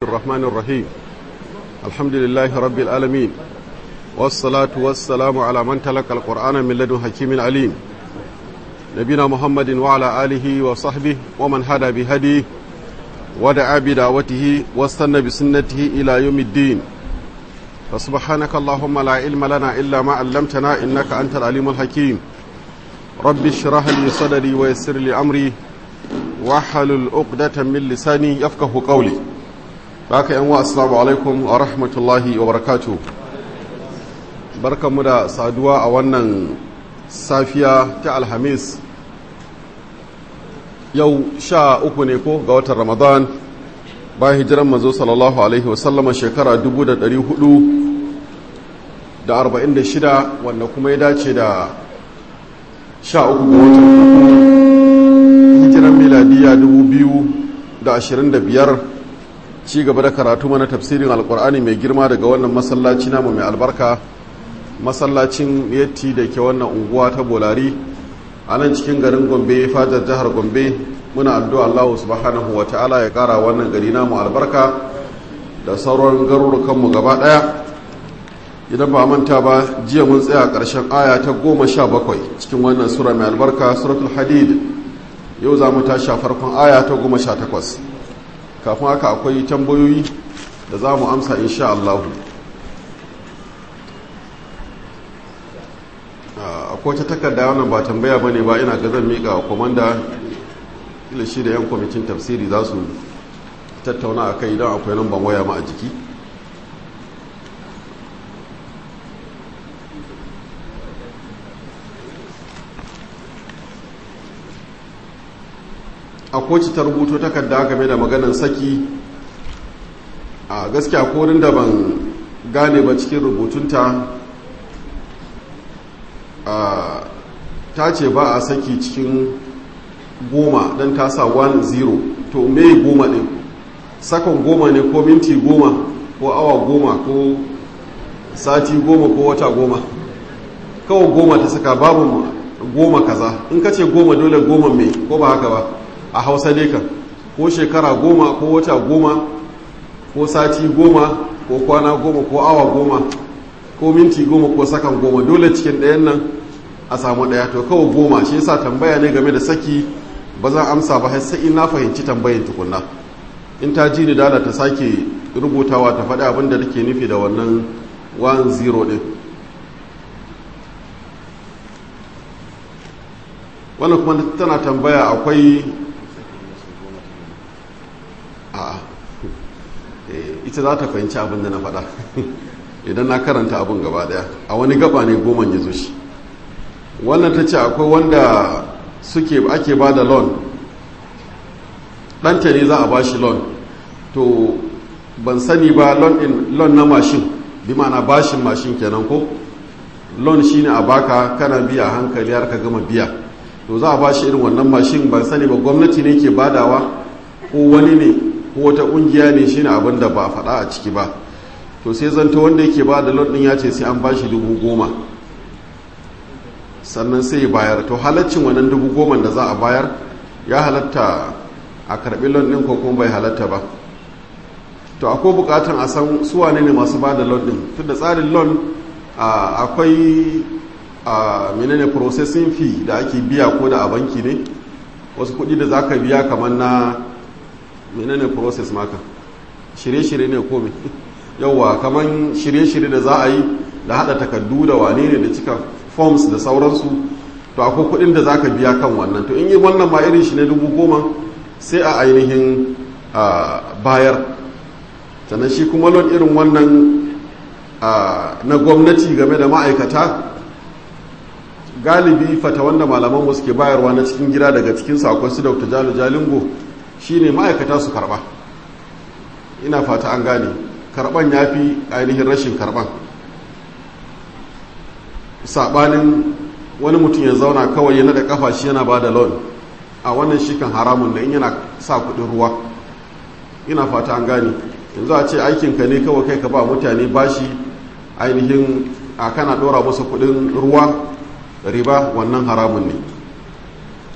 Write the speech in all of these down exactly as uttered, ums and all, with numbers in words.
الرحمن الرحيم الحمد لله رب العالمين والصلاة والسلام على من تلقى القرآن من لدن حكيم عليم نبينا محمد وعلى آله وصحبه ومن هدى بهديه ودعا بدعوته واستنى بسنته إلى يوم الدين فسبحانك اللهم لا علم لنا إلا ما علمتنا إنك أنت العليم الحكيم رب اشرح لي صدري ويسر لي أمري واحلل عقدة من لساني يفقه قولي باك أنواع السلام عليكم ورحمة الله وبركاته بركة مدى سادوا أولا سافيا تاع الحميس يو شاء أكونيكو قوة رمضان باي هجرا مزو صلى الله عليه وسلم شكرا دبو دا دري هدو دا أربعين دا شدا وانا كما يداتي دا شاء أكو قوة هجرا ميلادية دبو بيو da ashirin da biyar ci gaba da karatu mana tafsirin alkur'ani mai girma daga wannan masallaci namu mai albarka masallacin yetti da ke wannan unguwa ta bolari a nan cikin garin gombe fajar jihar gombe muna addu'a Allah subhanahu wa ta'ala ya kara wannan gari namu albarka da sauran garurukanmu gaba daya idan ba manta ba jiya mun tsaya ƙarshen aya ta goma sha bakwai cikin wannan sura mai albarka suratul hadid yau za mu tashi a farkon aya ta goma sha takwas kafin haka akwai tambayoyi da za mu amsa insha Allah akwai ta takarda wannan ba tambaya bane ba ina ga zan mika komanda ila shi da yan kwamitin tafsiri za su tattauna akai idan akwai nan ban waya ma a jiki akwai ta rubuto takarda game da maganan saki a gaskiya korin da ban gane ba cikin rubutunta ta ce ba a saki cikin goma don ta sa one zero to mai goma ne sakon goma ne ko minti goma ko awa goma ko sati goma ko wata goma kawai goma ta saka babu goma kaza in ka ce goma dole goma mai ko ba haka ba a hausa ne kan ko shekara goma ko wata goma ko sati goma ko kwana goma ko awa goma ko minti goma ko sakan goma dole cikin ɗayan nan a samu ɗaya to kawai goma shi yasa tambaya ne game da saki ba za amsa ba sai in na fahimci tambayin tukunna in ta ji ni dala ta sake rubutawa ta faɗi abin da take nufi da wannan one zero ɗin wannan kuma tana tambaya akwai a ita za ta fahimci abin da na faɗa idan na karanta abin gaba daya a wani gaba ne goma ya zo shi wannan ta ce akwai wanda suke ake ba da loan ɗanta ne za a ba shi loan to ban sani ba loan na mashin bi ma'ana bashin mashin kenan ko loan shine a baka kana biya hankali har ka gama biya to za a ba shi irin wannan mashin ban sani ba gwamnati ne ke badawa ko wani ne ko wata ƙungiya ne shine abin da ba a faɗa a ciki ba to sai zanta wanda yake ba da lon din ya ce sai an ba shi dubu goma sannan sai ya bayar to halaccin wannan dubu goma da za a bayar ya halatta a karbi lon din ko kuma bai halatta ba to akwai bukatan a san su wane ne masu ba da lon din tunda tsarin lon akwai a menene processing fee da ake biya ko da a banki ne wasu kuɗi da zaka biya kamar na menene process maka shirye-shirye ne ko me yauwa kamar shirye-shirye da za a yi da hada takardu da wane ne da cika forms da sauransu to akwai kudin da za ka biya kan wannan to in yi wannan ma irin shi ne dubu goma sai a ainihin bayar sannan shi kuma lon irin wannan na gwamnati game da ma'aikata galibi fata wanda malaman wasu ke bayarwa na cikin gida daga cikinsu akwai su dr jalo jalingo shine ma'aikata su karba ina fata an gane karban ya fi ainihin rashin karban saɓanin wani mutum ya zauna kawai yana da kafa shi yana ba da loan a wannan shi kan haramun da in yana sa kudin ruwa ina fata an gane yanzu a ce aikinka ne kawai kai ka ba mutane bashi ainihin a kana ɗora musu kudin ruwa riba wannan haramun ne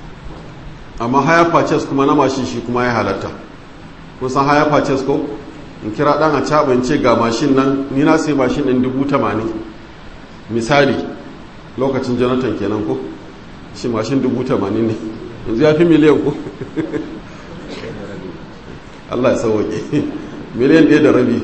amma haya purchase kuma na mashin shi kuma ya halatta kun san haya purchase ko in kira ɗan a caɓa in ce ga mashin nan ni na sai mashin ɗin dubu tamanin misali lokacin jonathan kenan ko shi mashin dubu tamanin ne yanzu ya fi miliyan ko Allah ya sauwaƙe miliyan ɗaya da rabi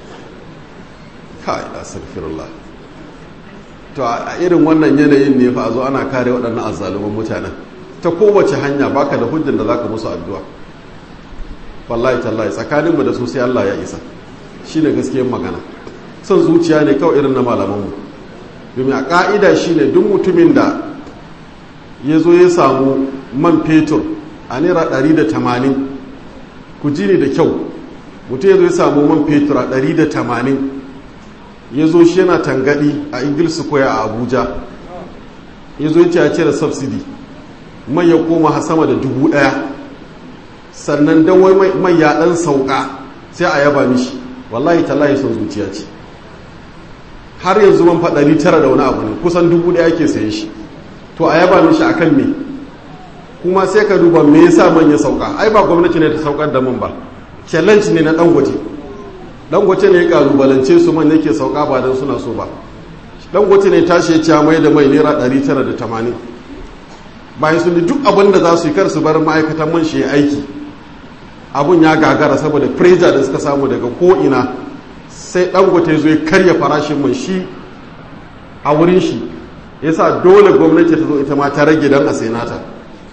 kai astaghfirullah to a irin wannan yanayin ne fa a zo ana kare waɗannan azzaluman mutanen ta kowace hanya baka da hujjar da zaka musu addu'a wallahi tallahi tsakaninmu da su sai Allah ya isa shine gaskiyar magana son zuciya ne kawai irin na malamanmu domin a ƙa'ida shine duk mutumin da ya zo ya samu man fetur a naira ɗari da tamanin ku ji ne da kyau mutum ya zo ya samu man fetur a ɗari da tamanin ya zo shi yana tangadi a Eagle Square a Abuja ya zo ya ce ya cire subsidy mai ya koma sama da dubu ɗaya sannan don wai mai ya ɗan sauka sai a yaba mishi wallahi tallahi son zuciya ce har yanzu man faɗari tara da wani abu ne kusan dubu ɗaya ke saye shi to a yaba mishi a kan me kuma sai ka duba me yasa man ya sauka ai ba gwamnati ne ta saukar da man ba challenge ne na dangote dangote ne ya kalubalance su man yake sauka ba don suna so ba dangote ne tashi ya ci mai da mai naira ɗari tara da tamanin bayan sun duk abin da za su yi kar su bar ma'aikatan man shi ya aiki abun ya gagara saboda pressure da suka samu daga ko'ina sai dangote zo ya karya farashin man shi a wurin shi yasa dole gwamnati ta zo ita ma ta rage don a sai nata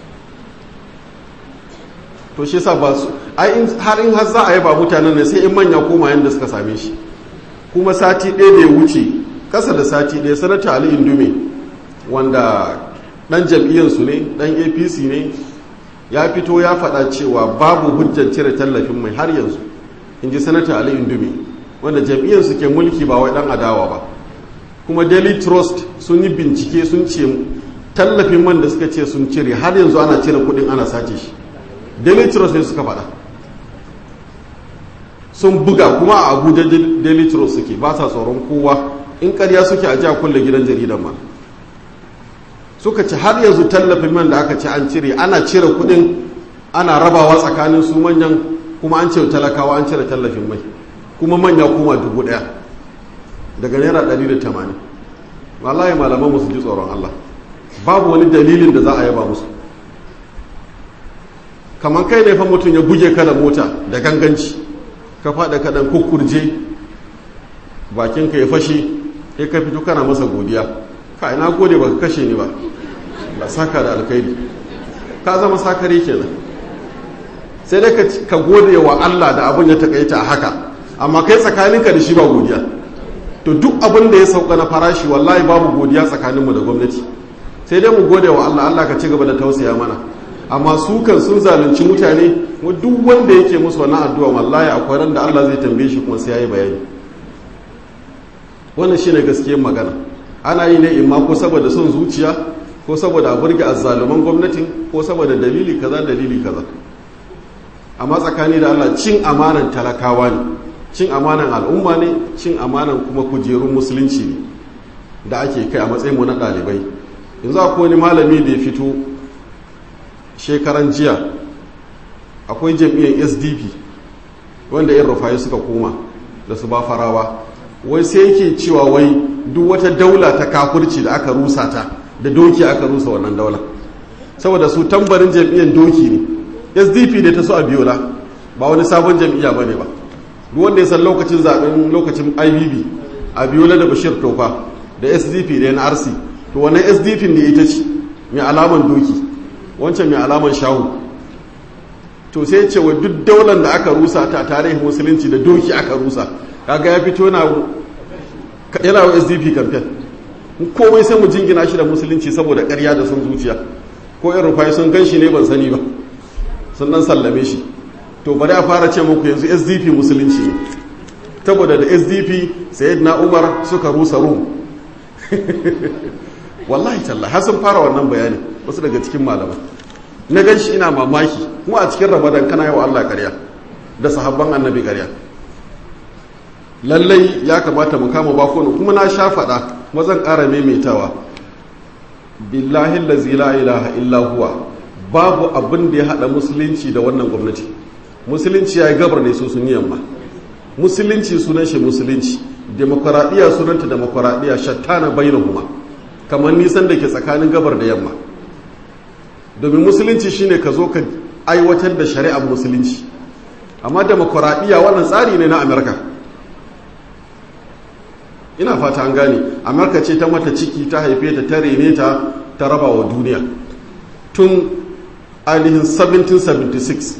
to shi yasa ba su ai har in har za a yaba mutanen ne sai in manya koma yanda suka same shi kuma sati ɗaya da ya wuce kasa da sati ɗaya sanata Ali Indume wanda dan jam'iyyarsu ne dan A P C ne ya fito ya faɗa cewa babu hujjar cire tallafin mai har yanzu in ji sanata Ali Indume wanda jam'iyyarsu ke mulki ba wai dan adawa ba kuma Daily Trust sun yi bincike sun ce tallafin man da suka ce sun cire har yanzu ana cire kuɗin ana sace shi Daily Trust ne suka faɗa sun buga kuma a Abuja Daily Trust suke ba sa tsoron kowa in ƙarya suke a ji a kulle gidan jaridan ma suka ci har yanzu tallafin man da aka ci an cire ana cire kudin ana rabawa tsakanin su manyan kuma an ce talakawa an cire tallafin mai kuma manya kuma dubu daya daga naira ɗari da tamanin wallahi malaman musu ji tsoron Allah babu wani dalilin da za a yaba musu kamar kai ne fa mutum ya buge ka da mota da ganganci ka faɗa kaɗan kukkurje bakinka ya fashe ya ka fito kana masa godiya ka ina gode ba ka kashe ni ba ba saka da alkhairi ka zama sakare kenan sai dai ka gode wa Allah da abin ya takaita a haka amma kai tsakaninka da shi ba godiya to duk abin da ya sauka na farashi wallahi babu godiya tsakaninmu da gwamnati sai dai mu gode wa Allah Allah ka ci gaba da tausaya mana amma su kan sun zalunci mutane duk wanda yake musu wannan addu'a wallahi akwai ran da Allah zai tambaye shi kuma sai yayi bayani wannan shine gaskiyar magana ana yi ne imma ko saboda son zuciya ko saboda a burge azzaluman gwamnatin ko saboda dalili kaza dalili kaza amma tsakani da Allah cin amanan talakawa ne cin amanan al'umma ne cin amanan kuma kujerun musulunci ne da ake kai a matsayin mu na ɗalibai yanzu akwai wani malami da ya fito shekaran jiya akwai jam'iyyar S D P wanda yan rufayi suka koma da su ba farawa wai sai yake cewa wai duk wata daula ta kafirci da aka rusa ta da doki aka rusa wannan daula saboda su tambarin jam'iyyar doki ne S D P da ta so a biyola ba wani sabon jam'iyya bane ba duk wanda ya san lokacin zaben lokacin I B B a biyola da Bashir Tofa da S D P da N R C to wannan S D P ne ita ce mai alaman doki wancan mai alaman shahu to sai ce wa duk daular da aka rusa ta tarihin musulunci da doki aka rusa kaga ya fito na yana wa S D P campaign komai sai mu jingina shi da musulunci saboda ƙarya da sun zuciya ko yan rufai sun gan shi ne ban sani ba sun dan sallame shi to bari a fara ce muku yanzu S D P musulunci ne saboda da S D P sayyidina Umar suka rusa Rum wallahi talla har sun fara wannan bayani wasu daga cikin malamai na gan shi ina mamaki kuma a cikin Ramadan kana yawa Allah ƙarya da sahabban annabi ƙarya lallai ya kamata mu kama bakono kuma na sha faɗa kuma zan ƙara maimaitawa billahi allazi la ilaha illa huwa babu abin da ya haɗa musulunci da wannan gwamnati musulunci ya yi gabar ne su sun yi yamma musulunci sunan shi musulunci, demokuraɗiyya sunanta demokuraɗiyya, shattana bainahuma, kamar nisan da ke tsakanin gabar da yamma. Domin musulunci shine ka zo ka aiwatar da shari'ar musulunci, amma demokuraɗiyya wannan tsari ne na Amerika. Ina fata an gane, Amerika ce ta mata ciki, ta haife ta, ta rene ta, ta raba wa duniya tun ainihin seventeen seventy-six,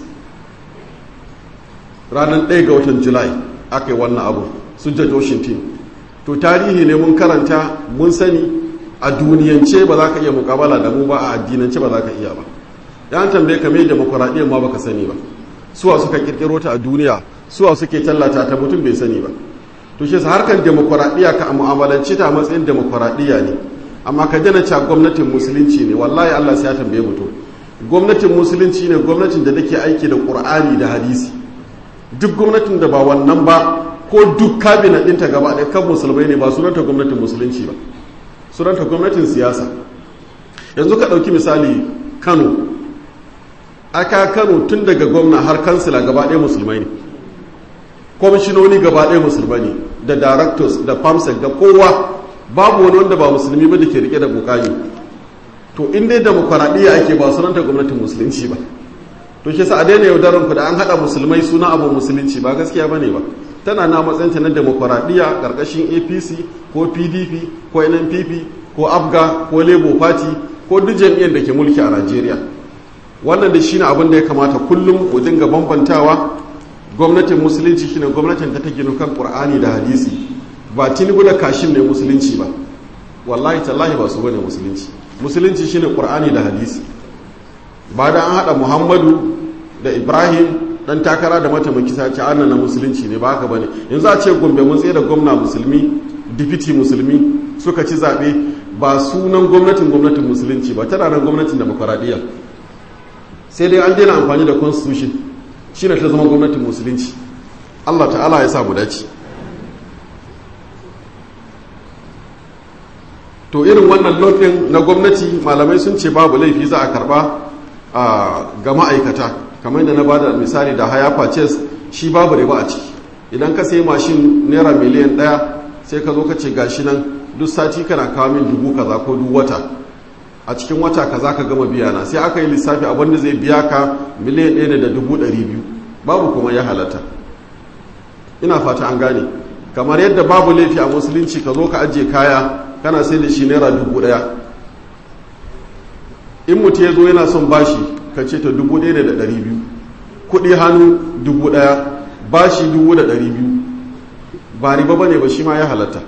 ranar ɗaya ga watan Julai aka yi wannan abu, su George Washington. To tarihi ne mun karanta, mun sani, a duniyance ba za ka iya mukabala da mu ba, a addinance ba za ka iya ba. yan tambaye ka mai demokuraɗiyyar ma baka sani ba, suwa suka kirkiro ta a duniya, suwa suke tallata ta, mutum bai sani ba. To shi sa harkar demokuraɗiyya ka mu'amalanci ta matsayin demokuraɗiyya ne, amma ka dana cewa gwamnatin musulunci ne, wallahi Allah sai ya tambaye mutum. Gwamnatin musulunci ne gwamnatin da take aiki da Qur'ani da hadisi. Duk gwamnatin da ba wannan ba, ko duk kabinet ɗinta gaba ɗaya kan musulmai ne, ba sunanta gwamnatin musulunci ba, sunanta gwamnatin siyasa. Yanzu ka ɗauki misali Kano, aka Kano tun daga gwamna har kansila gaba ɗaya musulmai ne, kwamishinoni gaba ɗaya musulmai ne, da directors da famsec da kowa, babu wani wanda ba musulmi ba da ke rike da bukami. To in dai demokuraɗiyya ake, ba sunanta gwamnatin musulunci ba. To shi sa a daina yaudaran ku da an haɗa musulmai suna abu musulunci, ba gaskiya ba ne ba. Tana na matsayinta na demokuraɗiyya ƙarƙashin A P C ko P D P ko N N P P ko Abga ko Labour Party ko duk jam'iyyar da ke mulki a Najeriya. Wannan da shine abin da ya kamata kullum mu dinga bambantawa. Gwamnatin musulunci shine gwamnatin ta take nukan Qur'ani da hadisi, ba Tinubu da Kashim ne musulunci ba. Wallahi tallahi ba su bane musulunci. Musulunci shine Qur'ani da hadisi. Ba da an hada Muhammadu da Ibrahim dan takara da mataimaki sai ce annan na musulunci ne, ba haka bane. Yanzu a ce Gombe mun tsaye da gwamna musulmi, deputy musulmi suka ci zabe, ba sunan gwamnatin gwamnatin musulunci ba, tana nan gwamnatin demokradiyya. Sai dai an daina amfani da constitution, shine ta zama gwamnatin musulunci. Allah ta'ala ya sa mu dace. To irin wannan lodin na gwamnati malamai sun ce babu laifi za a karba ga ma'aikata, kamar da na bada misali da haya purchase, shi babu riba a ciki. Idan ka sai mashin naira miliyan ɗaya sai ka zo ka ce gashi nan duk sati kana kawo min dubu kaza ko duk wata, a cikin wata kaza ka gama biya na, sai aka yi lissafi abin da zai biya ka miliyan ɗaya ne da dubu ɗari biyu, babu kuma ya halatta. Ina fata an gane. Kamar yadda babu laifi a musulunci ka zo ka ajiye kaya kana sai da shi naira dubu ɗaya, in mutu ya zo yana son bashi ka ce ta dubu ɗaya da ɗari biyu, kuɗi hannu dubu ɗaya, bashi dubu da ɗari biyu, ba riba ba ne ba, shi ma ya halatta.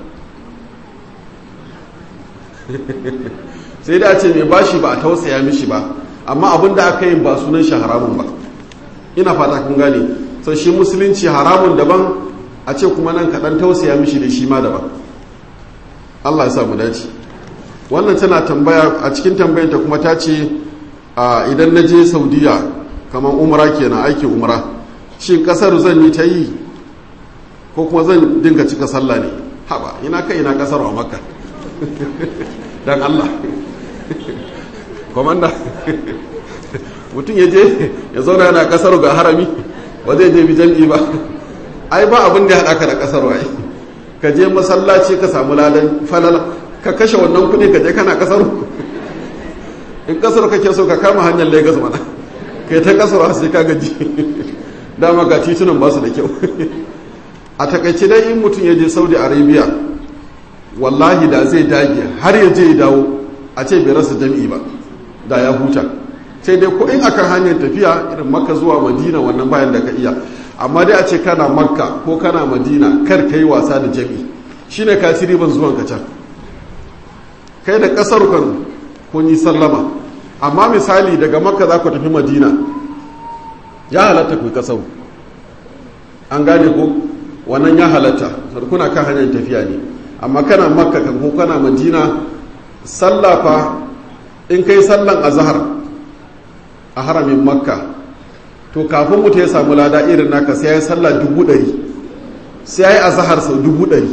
sai da ce mai bashi ba a tausaya mishi ba, amma abin da aka yi ba sunan shi haramun ba. Ina fata kun gane. sau shi musulunci haramun daban, a ce kuma nan kaɗan tausaya mishi da shi ma daban. Allah ya samu dace. Wannan tana tambaya, a cikin tambayanta kuma ta ce idan na je Saudiya kamar umra kenan, aikin umra, shi kasar zan yi ta yi ko kuma zan dinga cika sallah ne? Haba, ina kai ina kasar a Makka dan Allah komanda mutum ya je ya zauna yana kasar ga harami, ba zai je bi jam'i ba. Ai ba abin da ya haɗa ka da kasar waye, ka je masallaci ka samu ladan falala, ka kashe wannan kuɗi ka je kana kasar. In kasar kake so ka kama hanyar Lagos mana, kai ta kasar sai ka gaji dama ga titunan ba su da kyau. A takaice dai in mutum ya je Saudi Arabia, wallahi da zai dage har ya je ya dawo, a ce bai rasa jam'i ba, da ya huta. Sai dai ko in akan hanyar tafiya irin Makka zuwa Madina, wannan bayan da ka iya, amma dai a ce kana Makka ko kana Madina, kar ka yi wasa da jam'i, shine ka ci riban zuwan ka can. Kai da kasar kan kun yi sallama, amma misali daga Makka za ku tafi Madina, ya halatta ku yi kasar. An gane ko wannan ya halatta, kuna kan hanyar tafiya ne. Amma kana Makka kan ko kana Madina, sallafa in kai sallan azhar a haramin Makka, to kafin mutum ya samu lada irin naka sai ya yi sallah dubu ɗari, sai ya yi azhar sau dubu ɗari,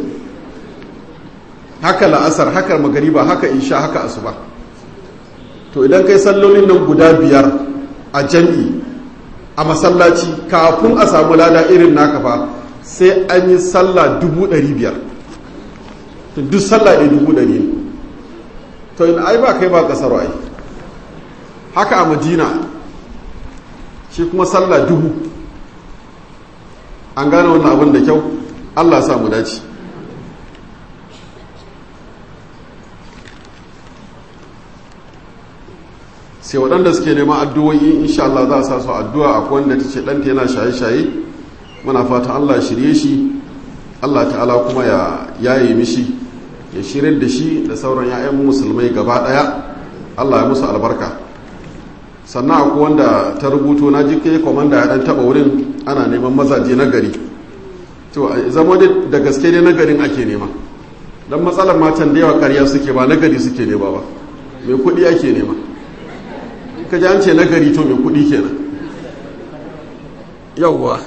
haka la'asar, haka magariba, haka isha, haka asuba. To idan kai sallolin nan guda biyar a jam'i a masallaci, kafin a samu lada irin naka fa sai an yi sallah dubu ɗari biyar duk sallah ɗaya dubu ɗari ne to in ai ba kai ba ƙasar ai haka a madina shi kuma sallah dubu. An gane wannan abin da kyau, Allah sa mu dace. Sai waɗanda suke neman addu'o'i insha Allah za a sa su addu'a akwai wanda ta ce ɗanta yana shaye-shaye, muna fatan Allah shirye shi, Allah ta'ala kuma ya yaye mishi, ya shirin da shi da sauran ‘ya'yan musulmai gaba ɗaya, Allah ya musu albarka. Sannan akwai wanda ta rubuto na jike kwamanda ya ɗan taɓa wurin ana neman mazaje na gari. To, zama da gaske ne na garin ake nema. Don matsalar matan da yawa ƙarya suke ba na gari suke nema ba, mai kuɗi ake nema. Ka ji an ce nagari to mai kudi kenan yawwa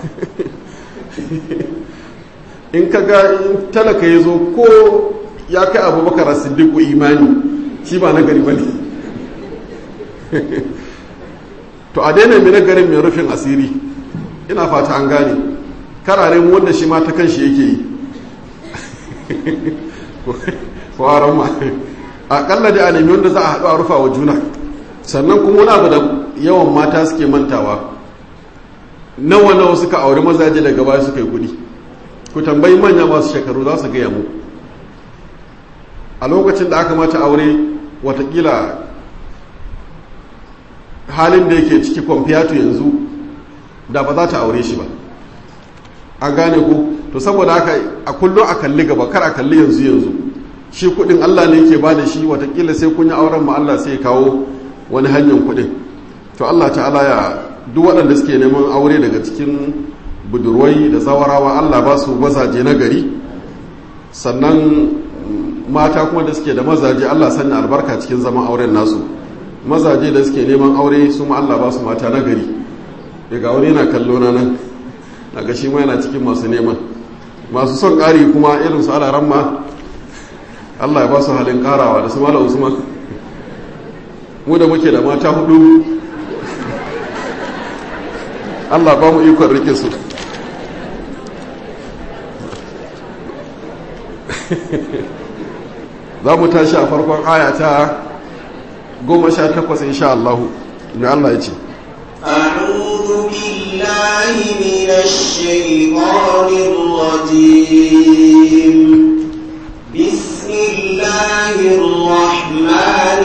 in ka ga talaka ya zo ko ya kai abubakar siddiqu imani shi ba nagari ba ne to a daina mai nagarin mai rufin asiri ina fata an gane kararen wanda shi ma ta kan shi yake yi kwaron ma aƙalla da a nemi wanda za a haɗu a rufa wa juna. Sannan kuma wani abu da yawan mata suke mantawa nawa nawa suka auri mazaje daga baya suka yi kudi ku tambayi manya masu shekaru za su gaya mu a lokacin da aka mata aure watakila halin da yake ciki kwamfiyatu yanzu da ba za ta aure shi ba an gane ku to saboda haka a kullum a kalli gaba kar a kalli yanzu yanzu shi kudin Allah ne yake ba da shi watakila sai kun yi auren mu Allah sai ya kawo wani hanyar kudin to Allah ta'ala ya duk waɗanda suke neman aure daga cikin budurwai da zawarawa Allah ba su mazaje na gari sannan mata kuma da suke da mazaje Allah sanya albarka cikin zaman auren nasu mazaje da suke neman aure su ma Allah ba su mata na gari daga wani na kallo na nan daga shi ma yana cikin masu neman masu son ƙari kuma irin su alaran ma Allah ya ba su halin ƙarawa da su mala usman mu da muke da mata hudu Allah ba mu ikon rike su za mu tashi a farkon aya ta goma sha takwas insha Allah mai Allah ya ce أعوذ بالله من الشيطان الرجيم بسم الله الرحمن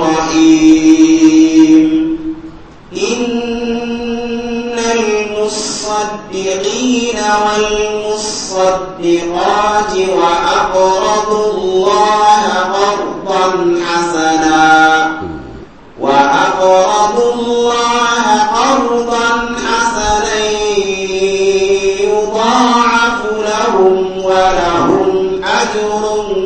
الرحيم إن المصدقين والمصدقات وأقرضوا الله قرضا حسنا وأقرضوا الله قرضا حسنا يضاعف لهم ولهم أجر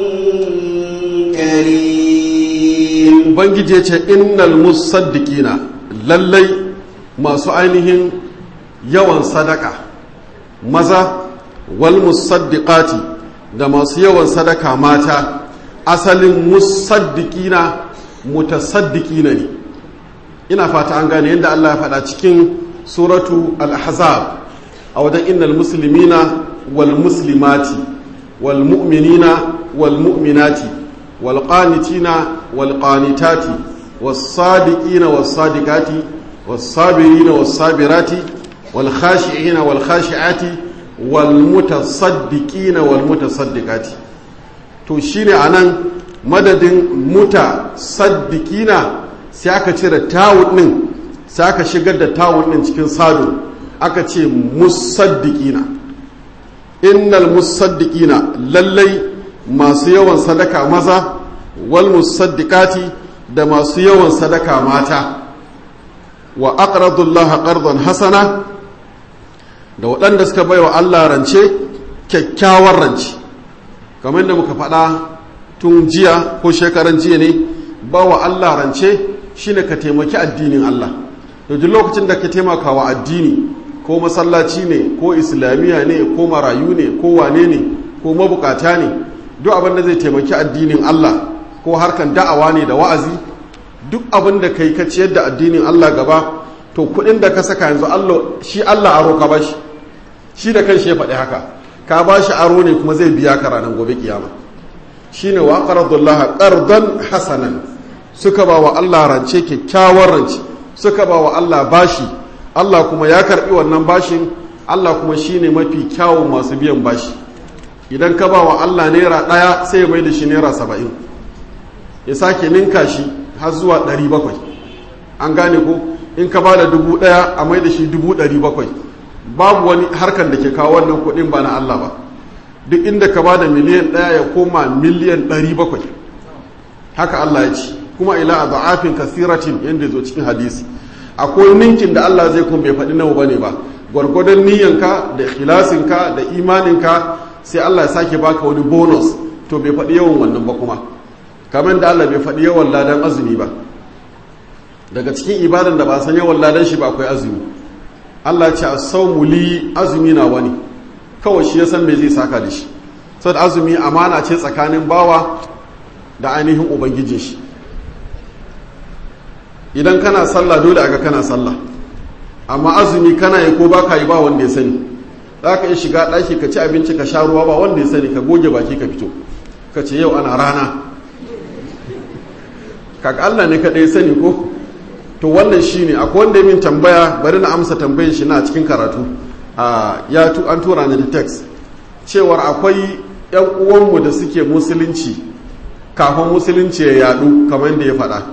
كريم ubangiji ya ce innal musaddiqina lallai masu ainihin yawan sadaka maza wal musaddiqati da masu yawan sadaka mata asalin musaddiqina mutasaddiqina ne ina fata an gane yadda Allah ya faɗa cikin suratu al-ahzab a wajen innal muslimina wal muslimati wal mu'minina wal mu'minati wal qanitina wal qanitati was sadiqina was sadiqati was sabirina was sabirati wal khashi'ina wal khashi'ati wal mutasaddiqina wal mutasaddiqati to shine anan madadin mutasaddiqina sai aka cire tawun din sai aka shigar da tawun din cikin sado aka ce musaddiqina innal musaddiqina lallai masu yawan sadaka maza wal musaddiqati da masu yawan sadaka mata wa aqradu allaha qardan hasana da waɗanda suka baiwa Allah rance kyakkyawar rance kamar da muka faɗa tun jiya ko shekaran jiya ne ba wa Allah rance shine ka taimaki addinin Allah da duk lokacin da ka taimaka wa addini ko masallaci ne ko islamiyya ne ko marayu ne ko wane ne ko mabukata ne duk abin da zai taimaki addinin Allah ko harkan da'awa ne da wa'azi duk abin da kai ka ciyar da addinin Allah gaba to kudin da ka saka yanzu Allah shi Allah aro ka bashi shi da kanshi ya faɗi haka ka ba shi aro ne kuma zai biya ka ranar gobe kiyama shine wa qaradullah qardan hasanan suka ba wa Allah rance kyakkyawar rance suka ba wa Allah bashi Allah kuma ya karbi wannan bashin Allah kuma shine mafi kyawun masu biyan bashi idan ka ba wa Allah naira ɗaya sai ya mai da shi naira saba'in ya sake ninka shi har zuwa ɗari bakwai an gane ko in ka ba da dubu ɗaya a mai da shi dubu ɗari bakwai babu wani harkar da ke kawo wannan kuɗin ba na Allah ba duk inda ka ba da miliyan ɗaya ya koma miliyan ɗari bakwai haka Allah ya ci kuma ila a za'afin kasiratin yadda zo cikin hadisi akwai ninkin da Allah zai kuma bai faɗi nawa bane ba gwargwadon niyyanka da ikhlasinka da imaninka sai Allah ya sake baka wani bonus to bai faɗi yawan wannan ba kuma kamar da Allah bai faɗi yawan ladan azumi ba daga cikin ibadan da ba san yawan ladan shi ba akwai azumi Allah ya ce as-sawmu li azumi na wani kawai shi ya san me zai saka da shi saboda azumi amana ce tsakanin bawa da ainihin ubangijin shi idan kana sallah dole aga kana sallah amma azumi kana yi ko baka yi ba wanda ya sani za ka iya shiga ɗaki ka ci abinci ka sha ruwa ba wanda ya sani ka goge baki ka fito ka ce yau ana rana kaka Allah ne kaɗai sani ko to wannan shi ne akwai wanda ya min tambaya bari na amsa tambayin shi na cikin karatu ya an tura ni da text cewar akwai yan uwanmu da suke musulunci kafin musulunci ya yadu kamar yadda ya faɗa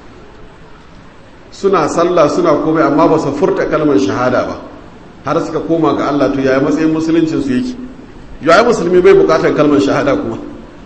suna sallah suna komai amma ba su furta kalmar shahada ba har suka koma ga Allah to yaya matsayin musuluncin su yake yaya musulmi bai bukatar kalmar shahada kuma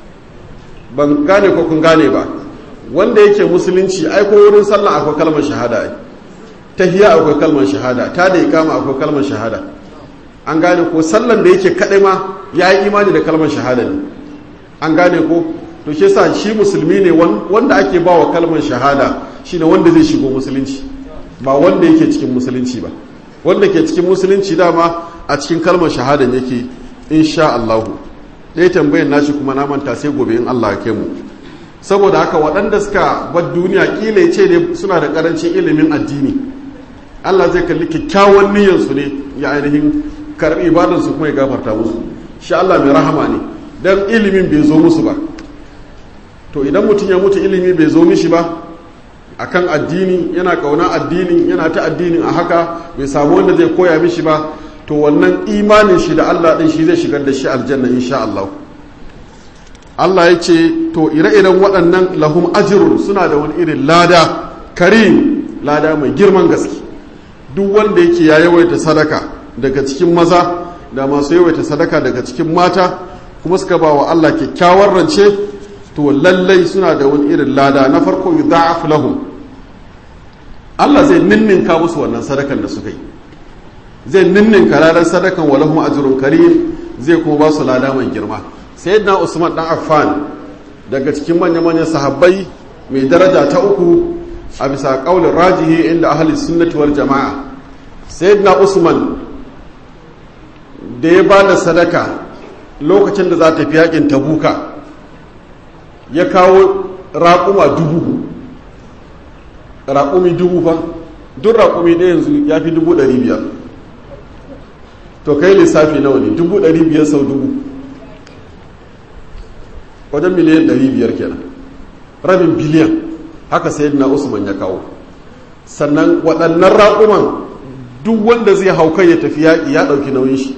ban gane ko kun gane ba wanda yake musulunci ai ko wurin sallah akwai kalmar shahada ai tahiyya akwai kalmar shahada ta da ikama akwai kalmar shahada an gane ko sallan da yake kadai ma yayi imani da kalmar shahada ne an gane ko to shi yasa shi musulmi ne wanda ake bawa kalmar shahada shine wanda zai shigo musulunci ba wanda yake cikin musulunci ba wanda ke cikin musulunci dama a cikin kalmar shahada yake insha Allah ɗaya tambayar nashi kuma na manta sai gobe in Allah ya kai mu saboda haka waɗanda suka bar duniya kila ya ce ne suna da ƙarancin ilimin addini Allah zai kalli kyakkyawan niyyarsu ne ya ainihin karɓi ibadarsu kuma ya gafarta musu shi Allah mai rahama ne dan ilimin bai zo musu ba to idan mutum ya mutu ilimi bai zo mishi ba akan addini yana kauna addini yana ta addinin a haka bai samu wanda zai koya mishi ba to wannan imanin shi da Allah din shi zai shigar da shi aljanna insha Allah Allah ya ce to ire-iren waɗannan lahum ajrun suna da wani irin lada karim lada mai girman gaske duk wanda yake ya yawaita sadaka daga cikin maza da masu yawaita sadaka daga cikin mata kuma suka ba wa Allah kyakkyawar rance to lallai suna da wani irin lada na farko yudha'af lahum Allah zai ninninka musu wannan sadakan da suka yi zai ninninka ladan sadakan wa lahum ajrun karim zai kuma ba su lada mai girma sayyidina Usman dan Affan daga cikin manyan manyan sahabbai mai daraja ta uku a bisa kaulin rajihi inda ahli sunnati wal jamaa sayyidina Usman da ya ba da sadaka lokacin da za ta fi yakin Tabuka ya kawo raƙuma dubu raƙumi dubu fa duk raƙumi ɗaya yanzu ya fi dubu ɗari biyar to kai lissafi nawa ne dubu ɗari biyar sau dubu wajen miliyan ɗari biyar kenan rabin biliyan haka sai na usman ya kawo sannan waɗannan raƙuman duk wanda zai hauka ya tafi yaƙi ya ɗauki nauyin shi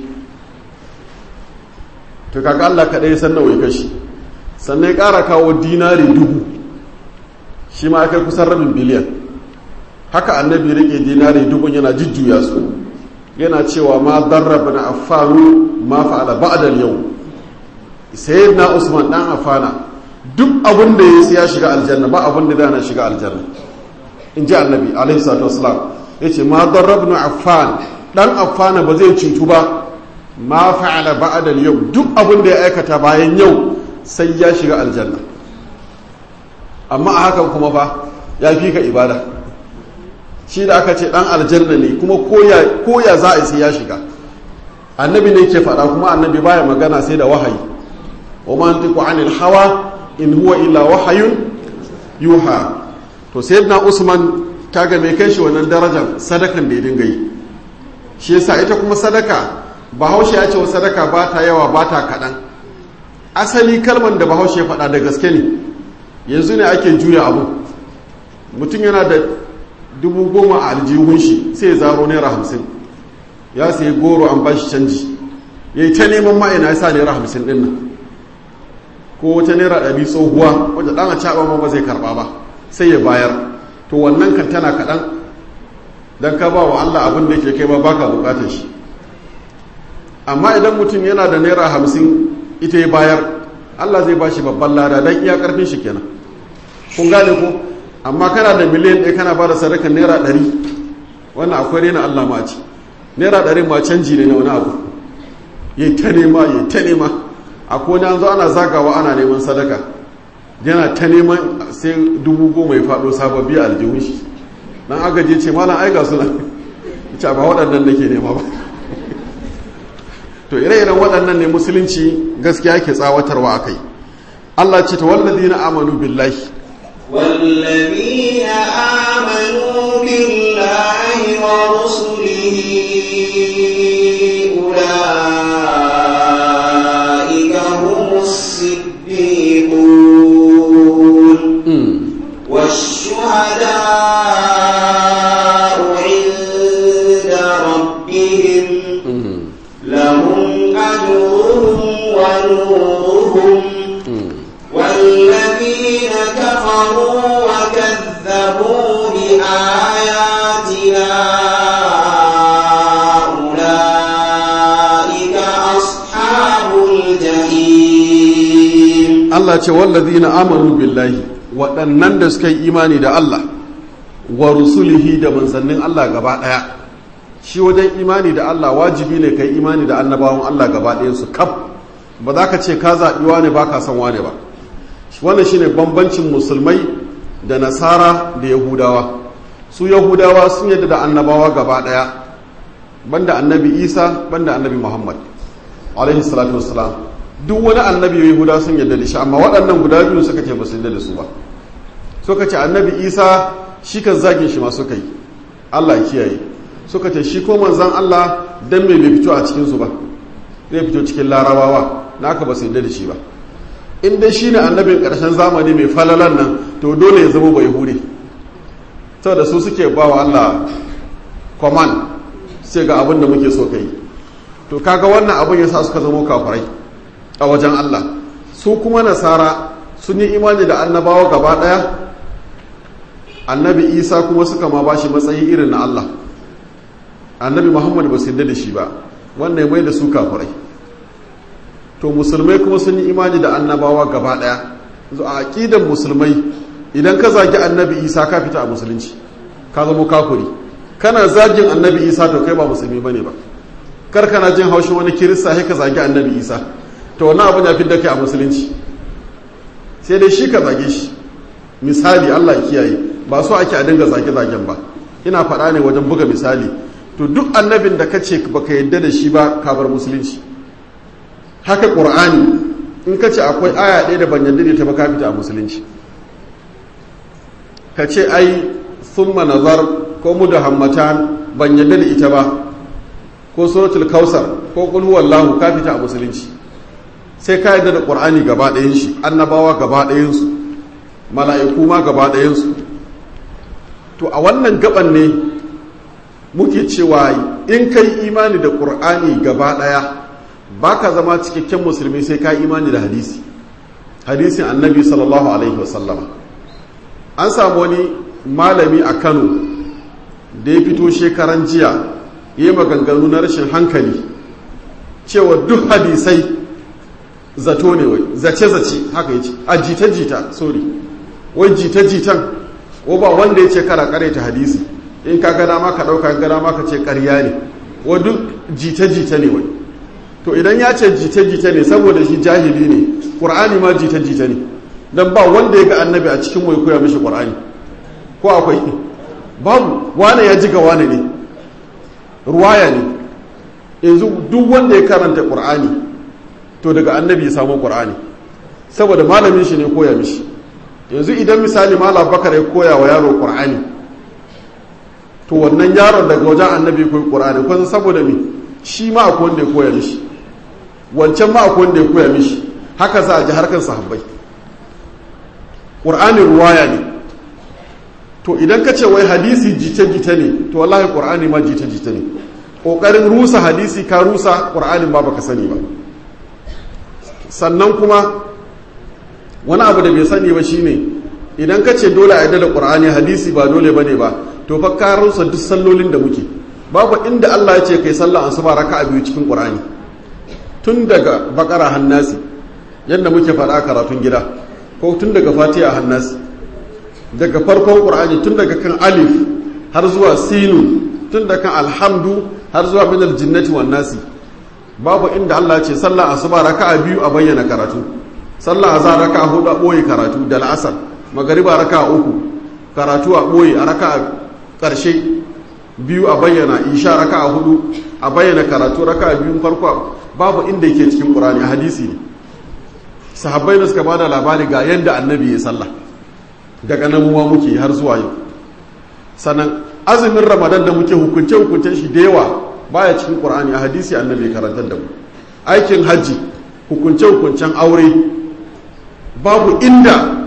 to kaga Allah kaɗai san nawa ya kashi sannan ya ƙara kawo dinari dubu shi ma aka kusan rabin biliyan haka annabi rike dinari dubun yana jujjuya su yana cewa ma darraba na affanu ma fa'ala ba'da yau sayyidina usman dan affana duk abin da yayi ya shiga aljanna ba abin da dana shiga aljanna in ji annabi alaihi salatu wassalam yace ma darraba na affan dan affana ba zai cutu ba ma fa'ala ba'da yau duk abin da ya aikata bayan yau sai ya shiga aljanna amma a hakan kuma fa ya fi ka ibada shi da aka ce dan aljanna ne kuma koya za a sai ya shiga annabi ne ke faɗa kuma annabi baya magana sai da wahayi wa ma antiqu anil hawa in huwa illa wahayun yuha to sayyidina usman kaga me kai shi wannan darajar sadakan da ya dinga yi shi yasa ita kuma sadaka bahaushe ya ce wa sadaka ba ta yawa ba ta kaɗan. Asali kalman da bahaushe ya faɗa da gaske ne, yanzu ne ake juya abu. Mutum yana da dubu goma a aljihun shi sai ya zaro naira hamsin, ya sayi goro an ba shi canji, ya yi ta neman ma'ina ya sa naira hamsin ɗin nan, ko wata naira ɗari tsohuwa wadda ɗan a caɓa ma ba zai karɓa ba, sai ya bayar. To wannan kan tana kaɗan, don ka ba wa Allah abin da ke kai ba baka bukatar shi. Amma idan mutum yana da naira hamsin ita ya bayar, Allah zai ba shi babban lada don iya ƙarfin shi kenan. Kun gane ko? Amma kana da miliyan ɗaya kana ba da sadakan naira ɗari, wannan akwai rena Allah ma ce. Naira ɗari ma canji ne na wani abu, ya ta nema ya ta nema. Akwai wani an zo ana zagawa ana neman sadaka, yana ta neman sai dubu goma ya faɗo sababbi a aljihun shi. Dan agaje ce malam ai ga suna ce ba waɗannan nake nema ba. To ire-iren waɗannan ne musulunci gaskiya ke tsawatarwa akai. Allah ce ta walladina amanu billahi والذين آمنوا بالله ورسله أولئك هم الصديقون والشهداء عند ربهم لهم أجرهم ونورهم والذين كفروا وكذبوا بآياتنا أولئك أصحاب الجحيم. الله ce والذين آمنوا بالله waɗannan da suka yi imani da Allah wa rusulihi da manzannin Allah gaba ɗaya. Shi wajen imani da Allah wajibi ne kai imani da annabawan Allah gaba ɗayan su kaf, ba za ka ce ka zaɓi wane ba ka san wane ba. Wannan shine bambancin musulmai da nasara da yahudawa. Su yahudawa sun yadda da annabawa gaba ɗaya, banda annabi Isa banda annabi Muhammad alaihi salatu wassalam. Duk wani annabi yahudawa sun yadda da shi, amma waɗannan guda biyu suka ce ba su yadda da su ba. Suka ce annabi Isa shi kan zagin shi ma suka yi, Allah ya kiyaye. Suka ce shi ko manzan Allah dan me bai fito a cikin su ba, zai fito cikin larabawa, naka ba su yadda da shi ba. In dai shine annabin ƙarshen zamani mai falalan nan, to dole ya zama ba yahude, saboda su suke ba wa Allah command sai ga abin da muke so kai. To kaga wannan abin yasa suka zama kafirai a wajen Allah. Su kuma nasara sun yi imani da annabawa gaba ɗaya, annabi Isa kuma suka ma bashi matsayi irin na Allah, annabi Muhammad ba su yarda da shi ba, wannan mai da su kafirai. To musulmai kuma sun yi imani da annabawa gaba ɗaya. A aƙidan musulmai idan ka zagi annabi Isa ka fita a musulunci, ka zama kafiri. Kana zagin annabi Isa to kai ba musulmi bane ba. Kar kana jin haushin wani kirista sai ka zagi annabi Isa, to wannan abin ya fidda kai a musulunci, sai dai shi ka zage shi. Misali, Allah ya kiyaye, ba so ake a dinga zage-zagen ba, ina faɗa ne wajen buga misali. To duk annabin da ka ce baka yadda da shi ba ka bar musulunci. Haka ƙur'ani, in ka ce akwai aya ɗaya da ban yadda da ta ba ka fita a musulunci. Ka ce ai thumma nazar ko mudahammatan ban yadda da ita ba, ko suratul kausar ko qul huwallahu, ka fita a musulunci. Sai ka yadda da ƙur'ani gaba ɗayan shi, annabawa gaba ɗayan su, mala'iku ma gaba ɗayan su. To a wannan gaban ne muke cewa in kai imani da ƙur'ani gaba ɗaya ba ka zama cikakken musulmi sai ka imani da hadisi, hadisin annabi sallallahu alaihi wasallama. An samu wani malami a Kano da ya fito shekaran jiya ya yi maganganu na rashin hankali cewa duk hadisai zato ne, wai zace-zace haka yace, a jita-jita, sorry, wai jita-jitan wa ba wanda ya ce kara ta hadisi, in ka gada ma ka ɗauka gada ma ka ce ƙarya ne, wa duk jita-jita ne wai. To idan ya ce jita-jita ne saboda shi jahili ne, ƙur'ani ma jita-jita ne, don ba wanda ya ga annabi a cikin mai koya mishi ƙur'ani, ko akwai? Babu. Wane ya ji ga wane ne, ruwaya ne. Yanzu duk wanda ya karanta ƙur'ani to daga annabi ya samu ƙur'ani, saboda malamin shi ne koya mishi. Yanzu idan misali malam bakar ya koya wa yaro ƙur'ani, to wannan yaron daga wajen annabi koyi ƙur'ani, kwanza saboda mi shi ma akwai wanda ya koya mishi, wancan ma akwai wanda ya koya mishi, haka za a ji harkar sahabbai. ƙur'ani ruwaya ne, to idan ka ce wai hadisi jita-jita ne, to wallahi ƙur'ani ma jita-jita ne. ƙoƙarin rusa hadisi ka rusa ƙur'anin ba baka sani ba. Sannan kuma wani abu da bai sani ba shine idan ka ce dole a yadda da ƙur'ani hadisi ba dole bane ba, to fa ka rusa duk sallolin da muke. Babu inda Allah ya ce kai sallah asuba raka'a biyu cikin ƙur'ani, tun daga bakara hannasi yadda muke faɗa karatun gida, ko tun daga fatiha hannasi, daga farkon ƙur'ani tun daga kan alif har zuwa sinu, tun daga kan alhamdu har zuwa min aljinnati wan nasi. Babu inda Allah ya ce sallah asuba raka'a biyu a bayyana karatu, sallah azhar raka'a hudu a boye karatu da al'asar, magariba raka'a uku karatu a boye a raka'a ƙarshe biyu a bayyana, isha raka'a hudu a bayyana karatu raka'a biyun farko. Babu inda yake cikin Qur'ani, hadisi ne. Sahabbai da suka bada labari ga yadda annabi ya sallah, daga nan muwa muke har zuwa yau. Sannan azumin Ramadan da muke hukunce hukuncen shi da yawa baya cikin Qur'ani, a hadisi annabi ya karantar da mu. Aikin hajji, hukunce hukuncen aure, babu inda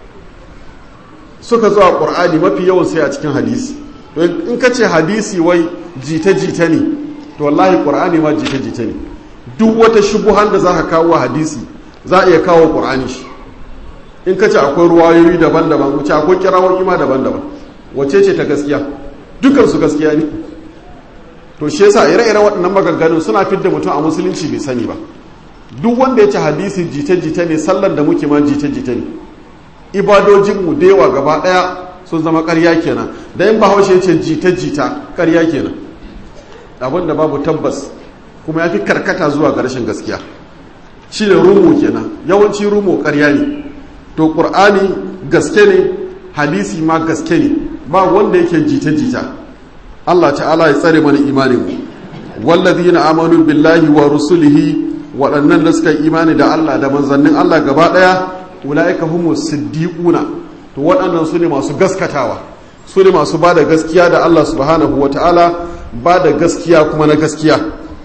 suka zo a Qur'ani, mafi yawan sai a cikin hadisi. To in ka ce hadisi wai jita-jita ne, to wallahi Qur'ani ma jita-jita ne. Duk wata shubuhan da za ka kawo hadisi za a iya kawo Qur'ani shi. In ka ce akwai ruwayoyi daban-daban, wuce akwai kirawoyi ma daban-daban, wace ce ta gaskiya? Dukansu gaskiya ne. To shi yasa ire-iren waɗannan maganganun suna fidda mutum a musulunci bai sani ba. Duk wanda ya ce hadisi jita-jita ne, sallar da muke ma jita-jita ne. Ibadojinmu da yawa gaba ɗaya sun zama ƙarya kenan. Da yin bahaushe ya ce jita-jita ƙarya kenan, abin da babu tabbas kuma ya fi karkata zuwa ga rashin gaskiya. Shi ne rumo kenan, yawanci rumo ƙarya ne. To ƙur'ani gaske ne, hadisi ma gaske ne, ba wanda yake jita-jita. Allah ta'ala ya tsare mana imaninmu. Wallazina amanu billahi wa rusulihi, waɗannan da suka imani da Allah da manzannin Allah gaba ɗaya, ulaika humus siddiquna, to waɗannan su ne masu gaskatawa, su ne masu ba da gaskiya da Allah subhanahu wa ta'ala, ba da gaskiya kuma na gaskiya.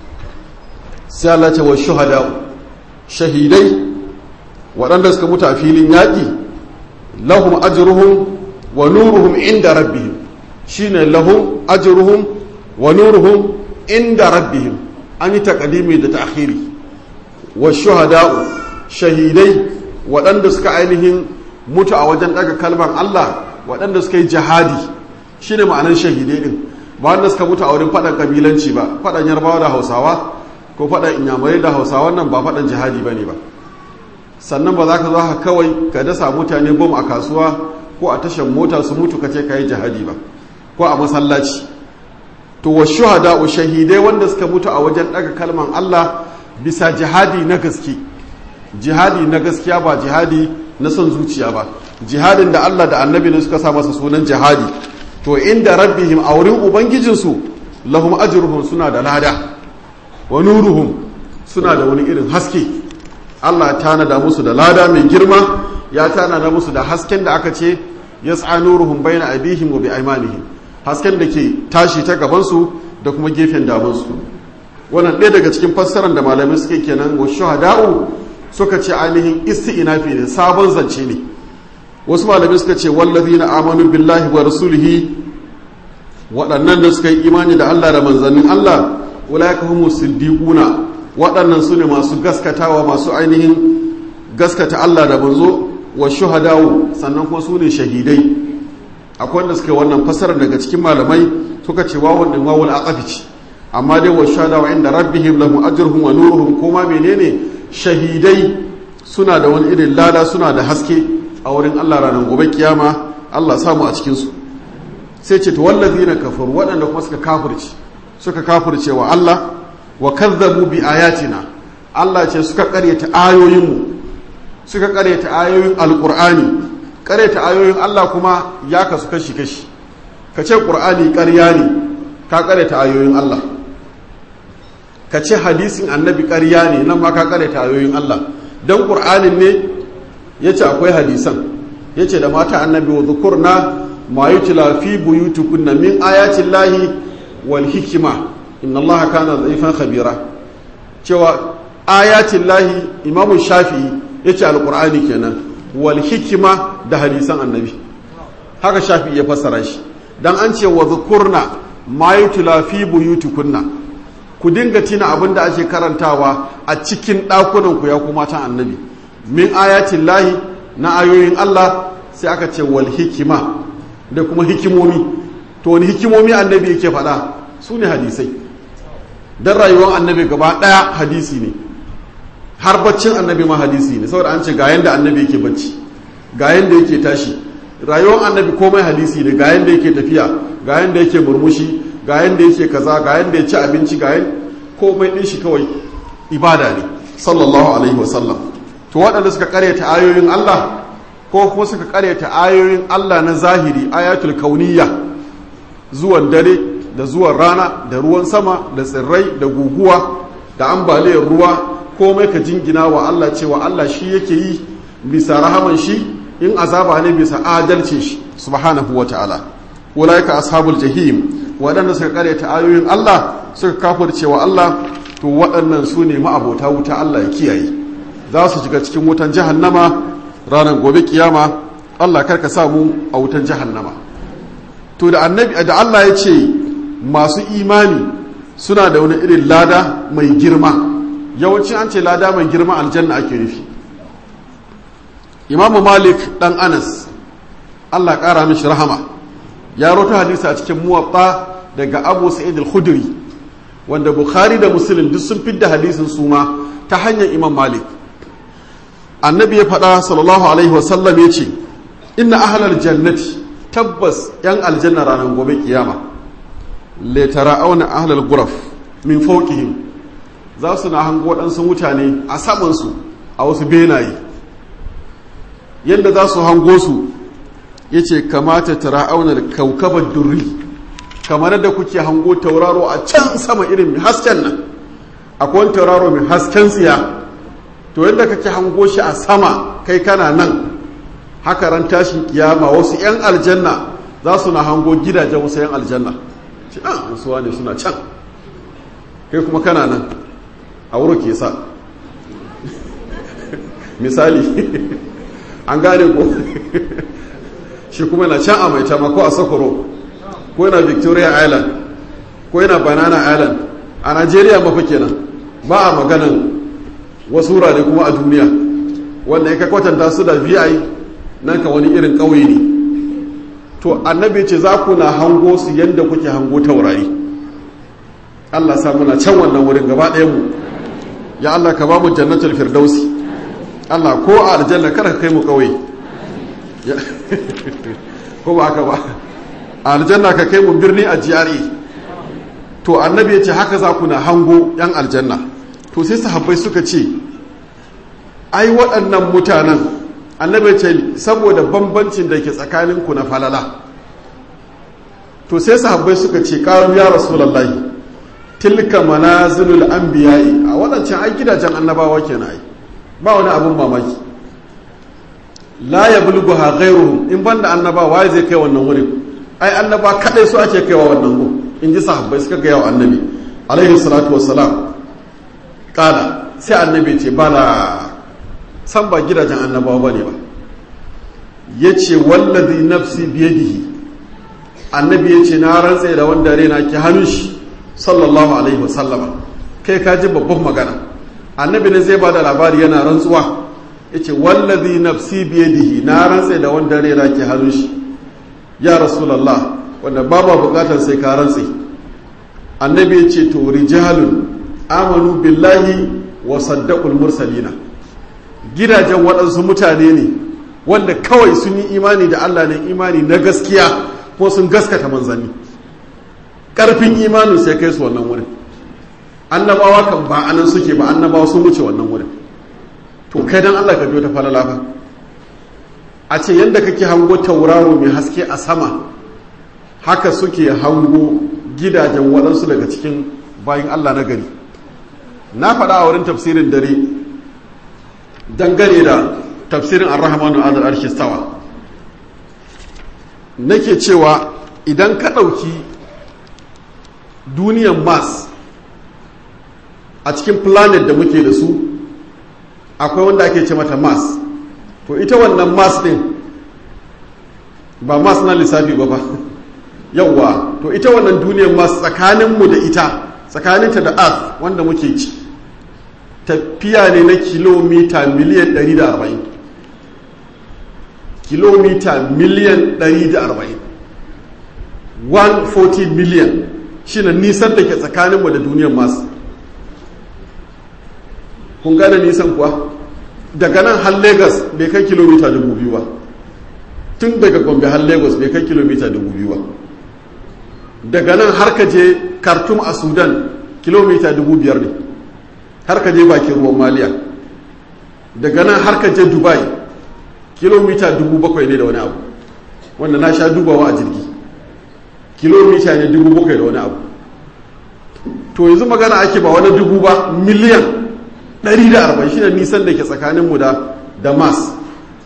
Sai Allah ce wa shuhada, shahidai waɗanda suka mutu a filin yaƙi, lahum ajruhum wa nuruhum inda rabbihim, shine lahum ajruhum wa nuruhum inda rabbihim, an yi taƙadimi da ta'khiri. Wa shuhada, shahidai waɗanda suka ainihin mutu a wajen ɗaga kalmar Allah, waɗanda suka yi jihadi, shine ma'anar shahidai ɗin, ba wanda suka mutu a wurin faɗan ƙabilanci ba, faɗan yarbawa da hausawa ko faɗan inyamurai da hausawa, nan ba faɗan jihadi ba ne ba. Sannan ba za ka zo haka kawai ka dasa mutane bom a kasuwa ko a tashar mota su mutu ka ce ka yi jihadi ba, ko a masallaci. To wa shuhada wa shahidai wanda suka mutu a wajen ɗaga kalmar Allah bisa jihadi na gaske, jihadi na gaskiya ba jihadi na son zuciya ba, jihadin da Allah da annabi ne suka sa masa sunan jihadi. To inda rabbihim, a wurin ubangijinsu, lahum ajruhum, suna da lada, wa nuruhum, suna da wani irin haske. Allah ya tanada musu da lada mai girma, ya tanada musu da hasken da aka ce yas'a nuruhum bayna aydihim wa biaymanihim, hasken da ke tashi ta gabansu da kuma gefen damansu. Wannan ɗaya daga cikin fassarar da malamai suke kenan. Wa shuhada'u suka ce ainihin isti'nafi ne, sabon zance ne. Wasu malamai suka ce wallazina amanu billahi wa rasulihi, waɗannan da suka yi imani da Allah da manzannin Allah, ulaika humus siddiquna, waɗannan su ne masu gaskatawa, masu ainihin gaskata Allah da manzo. Wa shuhada'u, sannan kuma su ne shahidai. Akwai wanda suka yi wannan fassarar daga cikin malamai, suka ce wawun din wawul aqafi ce, amma dai wa shuhada'u inda rabbihim lahum ajruhum wa nuruhum, kuma menene, shahidai suna da wani irin lada, suna da haske a wurin Allah ranar gobe kiyama. Allah samu a cikinsu. Sai ce to wallazina kafaru, waɗanda kuma suka kafirce suka kafirce wa Allah, wa kazzabu bi ayatina, Allah ce suka ƙaryata ayoyinmu, suka ƙaryata ayoyin alƙur'ani. Ƙaryata ayoyin Allah kuma ya kasu kashi kashi. Ka ce ƙur'ani ƙarya ne, ka ƙaryata ayoyin Allah. Ka ce hadisin annabi ƙarya ne, nan ma ka ƙaryata ayoyin Allah. Don ƙur'anin ne ya ce akwai hadisan, ya ce da mata annabi wa zukurna ma yutla fi buyutukunna min ayatin lahi wal hikima inna allaha kana latifan khabira cewa ayatin lahi imamu shafi'i yace alqur'ani kenan wal hikima da hadisan annabi haka shafi'i ya fassara shi dan an ce wa zukurna ma yutla fi buyutikunna ku dinga tina abinda ake karantawa a cikin dakunan ku ya kuma tan annabi min ayatin lahi na ayoyin Allah sai aka ce wal hikima da kuma hikimomi to wani hikimomi annabi yake faɗa su ne hadisai don rayuwar annabi gaba ɗaya hadisi ne har baccin annabi ma hadisi ne saboda an ce ga yanda annabi yake bacci ga yanda yake tashi rayuwar annabi komai hadisi ne ga yanda yake tafiya ga yanda yake murmushi ga yanda yake kaza ga yanda ya ci abinci ga yanda komai ɗin shi kawai ibada ne sallallahu alaihi wasallam to waɗanda suka karyata ayoyin Allah ko kuma suka karyata ayoyin Allah na zahiri ayatul kauniyya zuwan dare da zuwan rana da ruwan sama da tsirrai da guguwa da ambaliyar ruwa komai ka jingina wa Allah cewa Allah shi yake yi bisa rahaman shi in azaba ne bisa adalcin shi subhanahu wa ta'ala ulaika ashabul jahim waɗanda suka karyata ayoyin Allah suka kafirce wa Allah to waɗannan su ne ma'abota wuta Allah ya kiyaye za su shiga cikin wutan jahannama ranar gobe kiyama Allah karka sa mu a wutan jahannama to da annabi da Allah ya ce masu imani suna da wani irin lada mai girma yawanci an ce lada mai girma aljanna ake nufi imamu malik dan anas Allah kara mishi rahama ya rota hadisi a cikin muwatta daga abu sa'id al-khudri wanda bukhari da muslim duk sun fidda hadisin su ma ta hanyar imam malik annabi ya faɗa sallallahu alaihi wasallam ya ce inna ahlal jannati tabbas yan aljanna ranar gobe kiyama le tara'auna ahlal guraf min fawqihim za su na hango waɗansu mutane a samansu a wasu benaye yadda za su hango su ya ce kamata tara'auna kaukabar durri kamar da kuke hango tauraro a can sama irin mai hasken nan akwai tauraro mai hasken tsiya to yadda kake hango shi a sama kai kana nan haka ran tashin kiyama wasu 'yan aljanna za su na hango gidajen wasu 'yan aljanna ce ah suwa ne suna can kai kuma kana nan a wuro ke sa misali an gane ko shi kuma na can a mai tama ko a sakoro ko yana victoria island ko yana banana island a nigeria mafi kenan ba a maganan wasu wurare kuma a duniya wanda ya kwatanta su da vi nan ka wani irin ƙauye ne to annabi ce za ku na hango su yadda kuke hango taurari Allah sa muna can wannan wurin gaba ɗaya mu ya Allah ka ba mu jannatul firdausi Allah ko a aljanna kada ka kai mu ƙauye ko ba haka ba a aljanna ka kai mu birni a G R A to annabi ya ce haka za ku na hango yan aljanna to sai sahabbai suka ce ai waɗannan mutanen annabi ce saboda bambancin da ke tsakaninku na falala to sai sahabbai suka ce qalu ya rasulullahi tilka manazilul anbiya'i a waɗancan ai gidajen annabawa kenan ai ba wani abun mamaki la yablughuha ghayruhum in banda annabawa zai kai wannan wurin ai annaba kadai su ake kaiwa wannan gu in ji sahabbai suka ga yawa annabi alaihi salatu wassalam kala sai annabi ce bala san ba gidajen annabawa bane ba yace wallazi nafsi biyadihi annabi yace na rantsa da wanda rena ki hannun shi sallallahu alaihi wasallama kai ka ji babban magana annabi ne zai bada labari yana rantsuwa yace wallazi nafsi biyadihi na rantsa da wanda rena ki hannun shi ya rasulullah wanda babu bukatar sai ka rantsa annabi yace to rijalun amanu billahi wa saddaqul mursalina gidajen waɗansu mutane ne wanda kawai sun yi imani da Allah ne imani na gaskiya ko sun gaskata manzanni ƙarfin imanin sai kai su wannan wurin annabawa kan ba anan suke ba annabawa sun wuce wannan wurin to kai dan Allah ka biyo ta falala fa a ce yanda kake hango tauraro mai haske a sama haka suke hango gidajen waɗansu daga cikin bayin Allah na gari na faɗa a wurin tafsirin dare dangane da tafsirin ar-rahmanu adal arshi stawa nake cewa idan ka ɗauki duniyan mars a cikin planet da muke da su akwai wanda ake ce mata Mars. To ita wannan Mars din ba Mars na lissafi ba ba yawwa, to ita wannan duniyar Mars tsakaninmu da ita, tsakaninta da Earth wanda muke ci, tafiya ne na kilomita miliyan ɗari da arba'in. Kilomita miliyan ɗari da arba'in, one hundred forty million shi na nisan da ke tsakaninmu da duniyar Mars. Kun gane nisan kuwa? Daga nan har Lagos bai kai kilomita dubu biyu ba, tun daga Gombe har Lagos bai kai kilomita dubu biyu ba. Daga nan har ka je Khartoum a Sudan kilomita dubu biyar ne, har ka je bakin ruwan Maliya. Daga nan har ka je Dubai kilomita dubu bakwai ne da wani abu, wanda na sha dubawa a jirgi, kilomita ne dubu bakwai da wani abu. To yanzu magana ake ba wani dubu ba, miliyan ɗari da arba'in shi ne nisan da ke tsakaninmu da da Mars.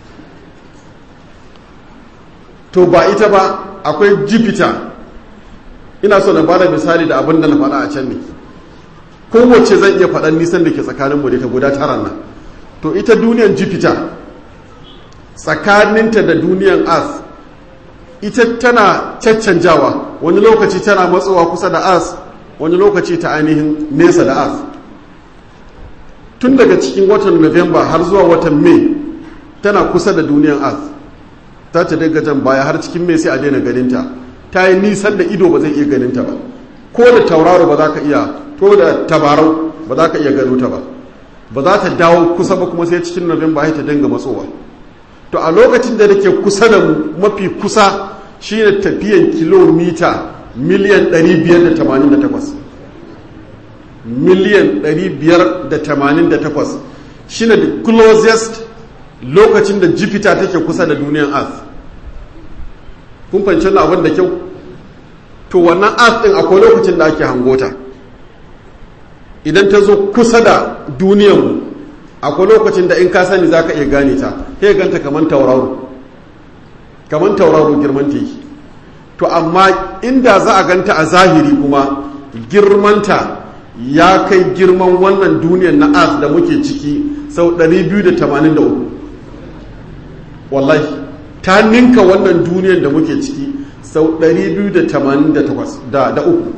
To ba ita ba, akwai Jupiter. Ina so na bada misali da abin da na faɗa a can ne. Kowace zan iya faɗan nisan da ke tsakaninmu da ta guda tara nan. To ita duniyan Jupiter tsakaninta da duniyan Earth ita tana caccanjawa, wani lokaci tana matsowa kusa da Earth, wani lokaci ta ainihin nesa da Earth. Tun daga cikin watan November har zuwa watan Mai tana kusa da duniyan Earth, ta ta daga jan baya har cikin Mai sai a daina ganinta, ta yi nisan da ido ba zai iya ganinta ba, ko da tauraro ba za ka iya, ko da tabarau ba za ka iya gano ta ba, ba za ta dawo kusa ba kuma sai cikin November sai ta dinga matsowa. To a lokacin da nake kusa da mu, mafi kusa shine tafiyan kilomita miliyan ɗari biyar da tamanin da takwas. Miliyan ɗari biyar da tamanin da takwas shine the closest lokacin da Jupiter take kusa da duniyan Earth. Kun fahimci wannan abin da kyau? To wannan Earth din akwai lokacin da ake hangota. Idan ta zo kusa da duniyanmu, akwai lokacin da in ka sani za ka iya gane ta, sai ganta kamar tauraro, kamar tauraro girman ta yi. To amma inda za a ganta a zahiri kuma girmanta ya kai girman wannan duniyar na Earth da muke ciki sau ɗari biyu da tamanin da uku. Wallahi ta ninka wannan duniyar da muke ciki sau ɗari biyu da tamanin da takwas da uku.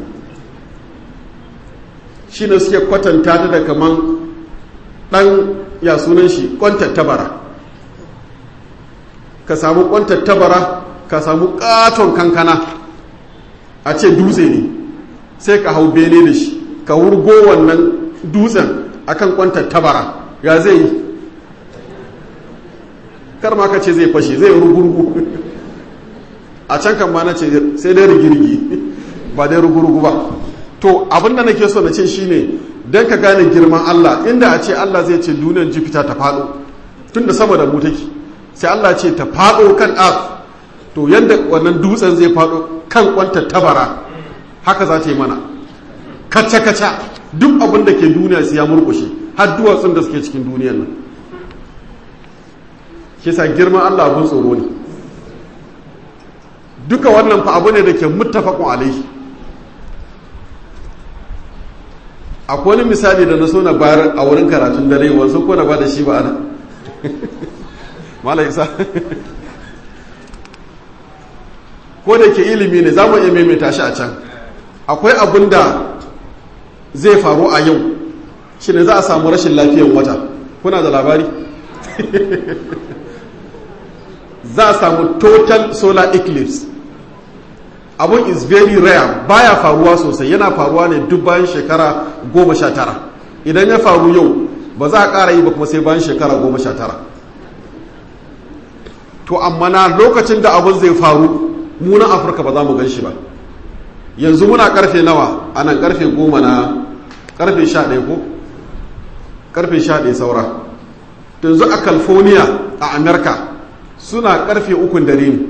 Shi ne suke kwatanta ta da kaman ɗan ya sunan shi kwantattabara. Ka samu kwantattabara, ka samu ƙaton kankana a ce dutse ne, sai ka hau bene da shi, ka wurgo wannan dutsen akan kwantattabara, ya zai yi? Kar ma ka ce zai fashe, zai rugurgu. A can kan ma na ce sai dai rigirgi, ba dai rugurgu ba. To abinda nake so na ce shine don ka gane girman Allah, inda a ce Allah zai ce duniyar Jupiter ta faɗo tun da sama da mu take, sai Allah ce ta faɗo kan Earth, to yadda wannan dutsen zai faɗo kan kwantar tabara haka za ta yi mana kaca-kaca, duk abin da ke duniya su ya murkushe, har duwatsun da suke cikin duniyar nan. Kisa girman Allah abin tsoro ne. Duka wannan fa abu ne da ke muttafaqun alaihi. Akwai wani misali da na so na bayar a wurin karatun dare, wanzu ko na ba da shi ba ana Malam Isa ko da ke ilimi ne za mu iya maimaita shi a can. Akwai abin da zai faru a yau, shi ne za a samu rashin lafiyan wata. Kuna da labari? Za a samu total solar eclipse. Abun is very rare, baya faruwa sosai, yana faruwa ne duk bayan shekara goma sha tara. Idan ya faru yau ba za a ƙara yi ba kuma sai bayan shekara goma sha tara. To amma na lokacin da abun zai faru munan Afirka ba za mu gan shi ba. Yanzu muna karfe nawa? A nan karfe goma na karfe sha ɗaya ko? Karfe sha ɗaya saura. Yanzu a California a Amerika suna karfe ukun dare ne.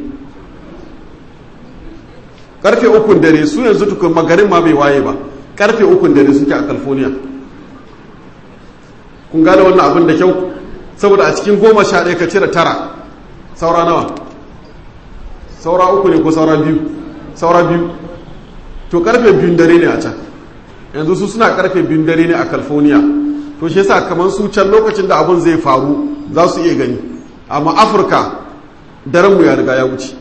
Karfe ukun dare su yanzu tukun magarin ma bai waye ba. Karfe ukun dare suke a California. Kun gane wannan abin da kyau? Saboda a cikin goma sha ɗaya ka cire tara. Saura nawa? Saura uku ne ko saura biyu? Saura biyu. To karfe biyun dare ne a can. yanzu su suna karfe biyun dare ne a California, to shi yasa kamar su can lokacin da abun zai faru za su iya gani, amma Afirka daren mu ya riga ya wuce.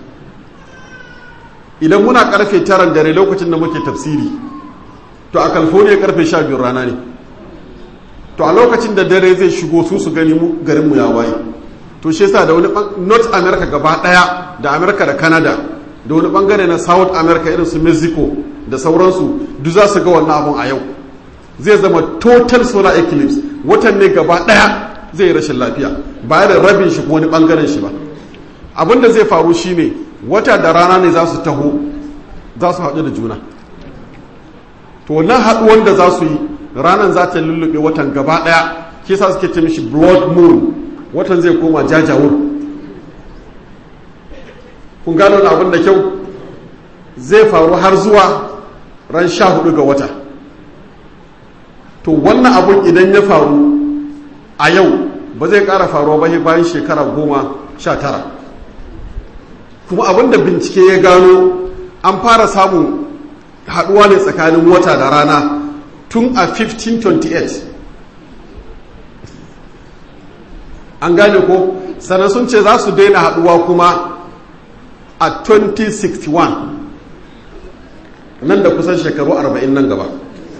Idan muna karfe taran dare lokacin da muke tafsiri, to a California karfe sha biyu rana ne, to a lokacin da dare zai shigo su su gani mu garin mu ya waye. To shi yasa da wani North America gaba daya da America da Canada da wani bangare na South America irin su Mexico da sauransu duk za su ga wannan abun a yau. Zai zama total solar eclipse, watan ne gaba daya zai yi rashin lafiya ba da rabin shi ko wani bangaren shi ba. Abin da zai faru shine wata da rana ne za su taho za su haɗu da juna, to wannan haɗuwan da za su yi ranar za ta lullube watan gaba ɗaya, ke sa suke ce mishi blood moon, watan zai koma jajawur. kun gano abin da kyau, zai faru har zuwa ran sha hudu ga wata. To wannan abun idan ya faru a yau ba zai ƙara faruwa ba bayan shekara goma sha tara. Kuma abin da bincike ya gano, an fara samun haɗuwa ne tsakanin wata da rana tun a fifteen twenty-eight. An gane ko? Sannan sun ce za su daina haɗuwa kuma a twenty sixty-one, nan da kusan shekaru arba'in nan gaba.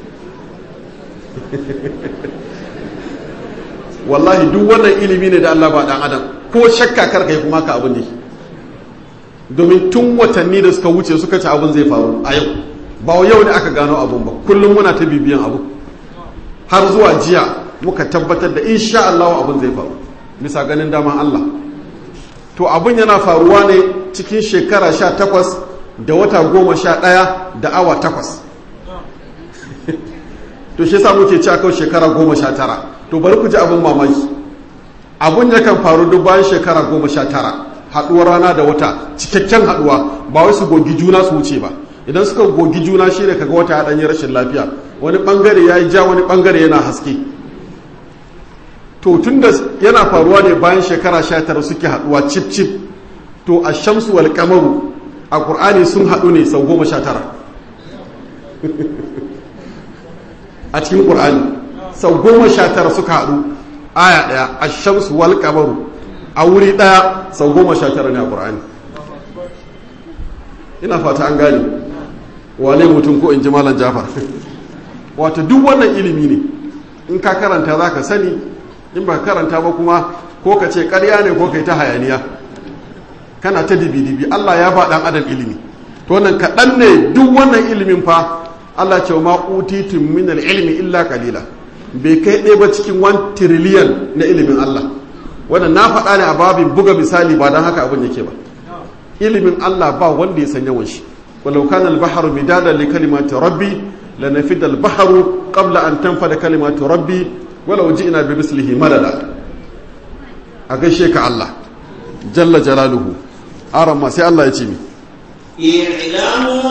Wallahi duk wannan ilimi ne da Allah ba ɗan adam, ko shakka karka yi kuma ka abu ne. Domin tun watanni da suka wuce suka ci abin zai faru a yau, ba yau ne aka gano abun ba, kullum muna ta bibiyan abu har zuwa jiya muka tabbatar da insha Allah abun zai faru bisa ganin daman Allah. To abun yana faruwa ne cikin shekara sha takwas da wata goma sha ɗaya da awa takwas. To shi yasa muke ci akan shekara goma sha tara. To bari ku ji abun mamaki, abun yakan faru duk bayan shekara goma sha tara, haɗuwar rana da wata cikakken haɗuwa, ba wai su gogi juna su wuce ba. Idan suka gogi juna shi ne kaga wata ya ɗanyi rashin lafiya, wani ɓangare ya yi ja, wani ɓangare yana haske. To tun da yana faruwa ne bayan shekara sha tara suke haɗuwa cip cip, to a shamsu wal kamaru a ƙur'ani sun haɗu ne sau goma sha tara. A cikin ƙur'ani sau goma sha tara suka haɗu aya ɗaya, a shamsu wal kamaru a wuri ɗaya sau goma sha tara ne a ƙur'ani. Ina fata an gane wane mutum ko in ji malam Jafar. Wato duk wannan ilimi ne, in ka karanta za ka sani, in ba karanta ba kuma ko ka ce ƙarya ne ko ka yi ta hayaniya kana ta dibi-dibi. Allah ya ba ɗan adam ilimi, to wannan kaɗan ne. Duk wannan ilimin fa Allah ce ma utitum min al-ilmi illa qalila, bai kai ɗaya ba cikin one trillion na ilimin Allah. Wannan na faɗa ne a babin buga misali, ba don haka abin yake ba. Ilimin Allah ba wanda ya san yawan shi. walau kana al-bahru midadan li kalimati rabbi lanafida al-bahru qabla an tanfada kalimatu rabbi walau ji'na bi mislihi madada. A gaishe ka Allah jalla jalaluhu. Aran sai Allah ya ce mi i'lamu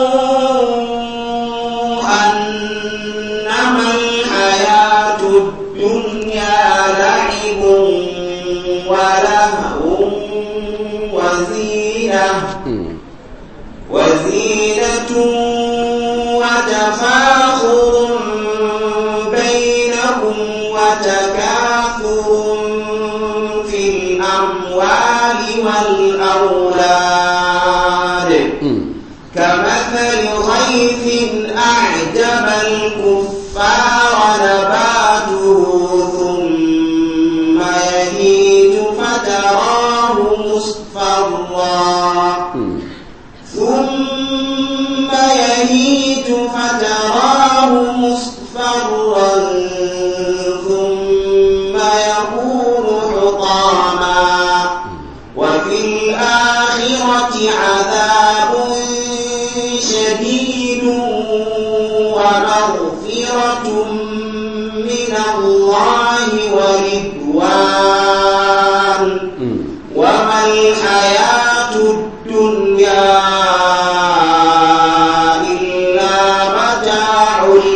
annama al-hayatu ad-dunya la'ibun wa lahwun wa zinah wa zinatun wa tafakhurun bainakum wa takathurun fil amwali wal awlad كمثل غيث أعجب الكفار نباته ثم يهيج فتراه مصفرا ثم يهيج فتراه مصفرا ثم يكون حطاما وفي الآخرة عذاب شديد ومغفرة من الله ورضوان وما الحياة الدنيا إلا متاع